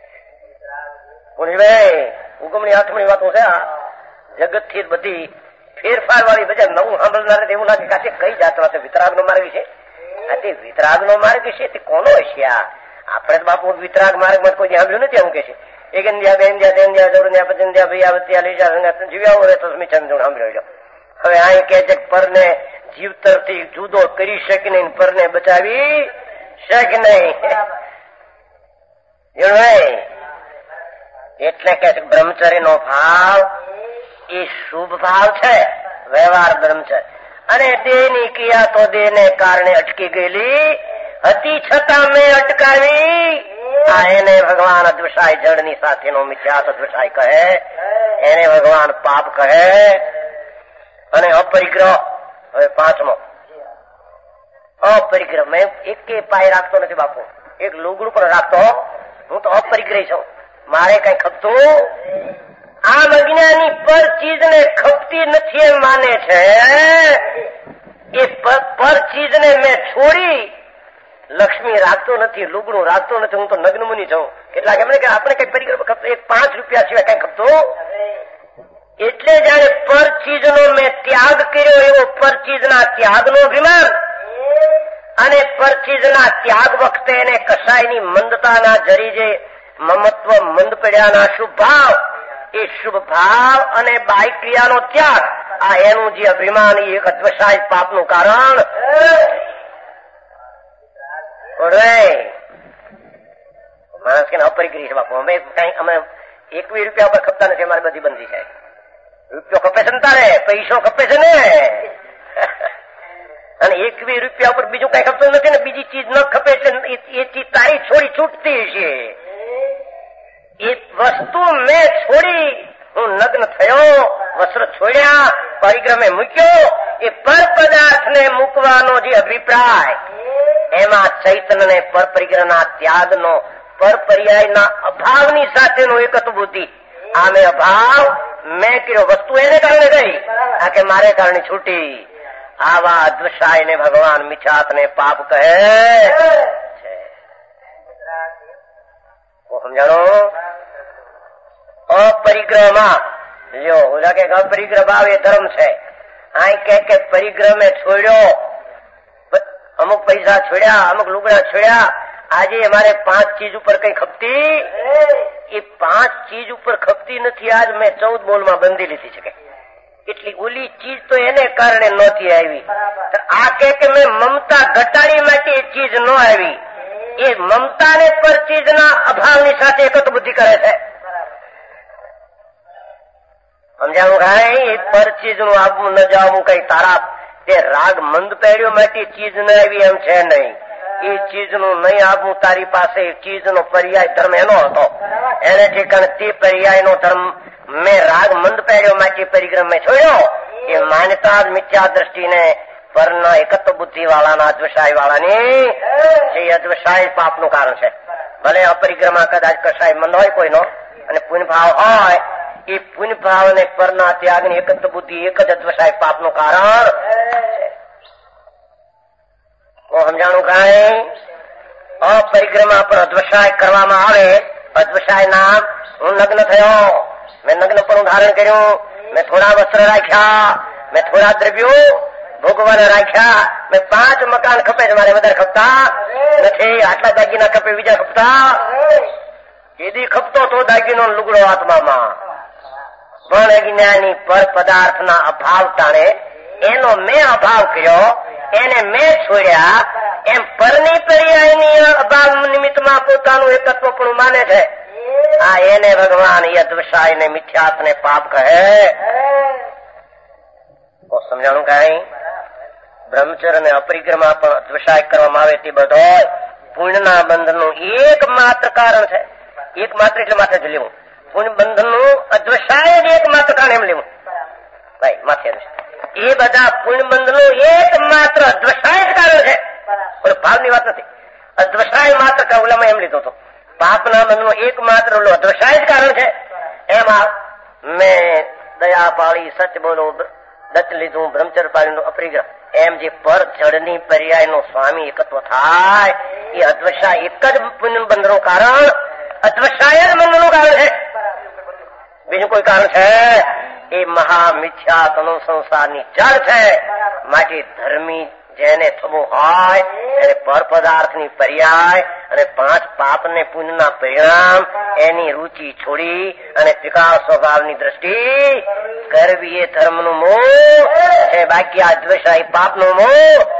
ભાઈ હુકમની આઠમણી વાતો છે. આ જગત થી બધી ફેરફાર વાળી બધા નવું સાંભળનાર એવું લાગે કે કઈ જાતમાં છે વિતરાગ નો માર્ગ છે. આ તે વિતરાગ નો માર્ગ છે તે કોનો હશે? આપણે તો બાપુ વિતરાગ માર્ગ માં કોઈ સાંભળ્યું નથી. આવું કે છે એક ઇન્ડિયા બે ઇન્ડિયા બે ઇન્ડિયા દોડ્યા પછી ઇન્ડિયા ભાઈ આવતી લીજા જીવ્યા હોય તો ચંદ્ર સાંભળ્યો. હવે અહીં કે છે પરને જીવતરથી જુદો કરી શકે નહીં, પરને બચાવી શકે નહીં. એટલે કે બ્રહ્મચર્ય નો ભાવ એ શુભ ભાવ છે, વ્યવહાર બ્રહ્મચર્ય. અને દેહની ક્રિયા તો દેહને કારણે અટકી ગયેલી હતી, છતાં મેં અટકાવી. આ એને ભગવાન અદ્વસાય જળની સાથેનો મિથ્યાત અદ્વસાય કહે, એને ભગવાન પાપ કહે. અને અપરિગ્રહ, હવે પાંચમો અપરિગ્રહ. મેં એક કે પાય રાખતો નથી બાપુ, એક લુગડું પણ રાખતો. હું તો અપરિગ્રહી છું, મારે કઈ ખપતું. આમ અજ્ઞાની પર ચીજને ખપતી નથી એમ માને છે. એ પર ચીજને મેં છોડી લક્ષ્મી રાખતો નથી, લુગડું રાખતો નથી. હું તો નગ્ન મુનિ છું. કેટલાક એમને કે આપણે કઈ પરિગ્રહ ખપતો એક પાંચ રૂપિયા સિવાય કઈ ખપતું. એટલે જાણે પર ચીજનો મેં ત્યાગ કર્યો એવો પર ચીજના ત્યાગનો અભિમાન, અને પર ચીજના ત્યાગ વખતે એને કસાયની મંદતાના જરી જે મમત્વ મંદ પડ્યાના શુભ ભાવ, એ શુભ ભાવ અને બાહ્ય ક્રિયાનો ત્યાગ આ એનું જે અભિમાન એ એક અદ્વૈસાય પાપનું કારણ. માણસ કે અપરિગ્રહી છે બાપુ, અમે કઈ અમે એકવી રૂપિયા ઉપર ખપતા નથી, અમારી બધી બંધી છે. રૂપિયો ખપે છે ને તારે, પૈસો ખપે છે ને, અને એકવી રૂપિયા ઉપર બીજું કઈ ખપતું નથી ને, બીજી ચીજ ન ખપે છે એ ચીજ તારી છોડી છૂટતી છે. એ વસ્તુ મેં છોડી, હું નગ્ન થયો, વસ્ત્ર છોડ્યા, પરિગ્રમે મૂક્યો, એ પર પદાર્થને મૂકવાનો જે અભિપ્રાય, એમાં ચૈતન્ય પર પરિગ્રહના ત્યાગનો પર પર્યાયના અભાવની સાથેનો એકત્વ બુદ્ધિ. આમે અભાવ મેં કર્યો, વસ્તુ એને કારણે ગઈ, આ કે મારે કારણે છૂટી. આવા અદ્વૈસાય ને ભગવાન મિથ્યાત ને પાપ કહે છે. સમજાણો? અપરિગ્રહમાં જો ઓલા કે અપરિગ્રહ ભાવ એ ધર્મ છે. આ કે પરિગ્રહ મેં છોડ્યો, અમુક પૈસા છોડ્યા, અમુક લુગડા છોડ્યા, આજે અમારે પાંચ ચીજ ઉપર કઈ ખપતી, એ પાંચ ચીજ ઉપર ખપતી નથી. આજ મેં ચૌદ બોલમાં બંધી લીધી છે. એટલી ઓલી ચીજ તો એને કારણે નહોતી આવી. આ કે મેં મમતા ઘટાડી માટે એ ચીજ ન આવી, એ મમતાને પર ચીજના અભાવની સાથે એકત્ર બુદ્ધિ કરે છે. સમજાવું ભાઈ? એ પર ચીજ નું આવવું ન જવું કઈ તારા તે રાગ મંદ પહેર્યો માટે ચીજ ન આવી એમ છે નહીં. એ ચીજ નું નહીં આવવું તારી પાસે ચીજ નો પર્યાય ધર્મ એનો હતો. એને ઠેકાણે તે પર્યાય નો ધર્મ મેં રાગ મંદ પહેર્યો માટે પરિગ્રહ મેં છોડ્યો. એ માન્યતા મિથ્યા દ્રષ્ટિને પરના એકત્વ બુદ્ધિ વાળાના અદ્વૈસાય વાળાની એ અદ્વૈસાય પાપનું કારણ છે. ભલે અપરિગ્રહમાં કદાચ કસાય મંદ હોય કોઈનો અને પુણ્ય ભાવ હોય, એ પુણ્ય ભાવ અને પરના ત્યાગની એકત્વ બુદ્ધિ એક જ અદ્વૈસાય પાપનું કારણ છે. સમજાણું કઈ? અપરિગ્રહમાં પણ અદ્વૈસાય કરવામાં આવે. અદ્વૈસાય નામ હું નગ્ન થયો, મેં નગ્ન પણ ધારણ કર્યું, મેં થોડા વસ્ત્ર રાખ્યા, મેં થોડા દ્રવ્યો ભોગવાના રાખ્યા, મેં પાંચ મકાન ખપે છે, મારે વધારે ખપતા નથી. આટલા દાગીના ખપે, બીજા ખપતા એદી ખપતો તો દાગીનો લુગડો આત્મામાં. પણ અજ્ઞાની પર પદાર્થના અભાવ ટાણે એનો મેં અભાવ કર્યો, એને મેં છોડ્યા, એમ પરની પર્યાયની અભાવ નિમિત્તમાં પોતાનું એકત્વ પણ માને છે. આ એને ભગવાન અદ્વૈસાય ને મિથ્યાત ને પાપ કહે. સમજાણું કઈ? બ્રહ્મચર્ય અને અપરિગ્રહમાં પણ અદ્વૈસાય કરવામાં આવે તે બધો પુણ્યના બંધનનું એકમાત્ર કારણ છે. એકમાત્ર એટલે માથે જ લેવું. પુણ્ય બંધનનું અદ્વૈસાય જ એકમાત્ર કારણ એમ લેવું ભાઈ માથે. એ બધા પુણ્ય બંધનું એકમાત્ર અદ્વૈસાય જ કારણ છે. પણ ભાવની વાત નથી. અદ્વૈસાય માત્ર ઓલામાં એમ લીધો હતો. પાપના બંધનું એકમાત્ર ઓલો અદ્વૈસાય જ કારણ છે. એમાં મેં દયા પાળી, સચ બોલો, દત્ત લીધું, બ્રહ્મચર્ય પાળીનું અપરિગ્રહ, એમ જે પર જળની પર્યાયનો સ્વામી એકત્વ થાય એ અદ્વૈસાય એક જ પુણ્ય બંધનું કારણ, અદ્વૈસાય જ બંધનું કારણ છે. બીજું કોઈ કારણ છે? એ મહામિથ્યાત્વનું સંસારની જળ છે. માટે ધર્મી જેને થવું હોય એને પર પદાર્થની પર્યાય અને પાંચ પાપ ને પુણ્યના પરિણામ એની રુચિ છોડી અને ત્રિકાળ સ્વભાવની દ્રષ્ટિ કરવી એ ધર્મનું મોહ છે. બાકી આ દ્વેષાય પાપનું મોહ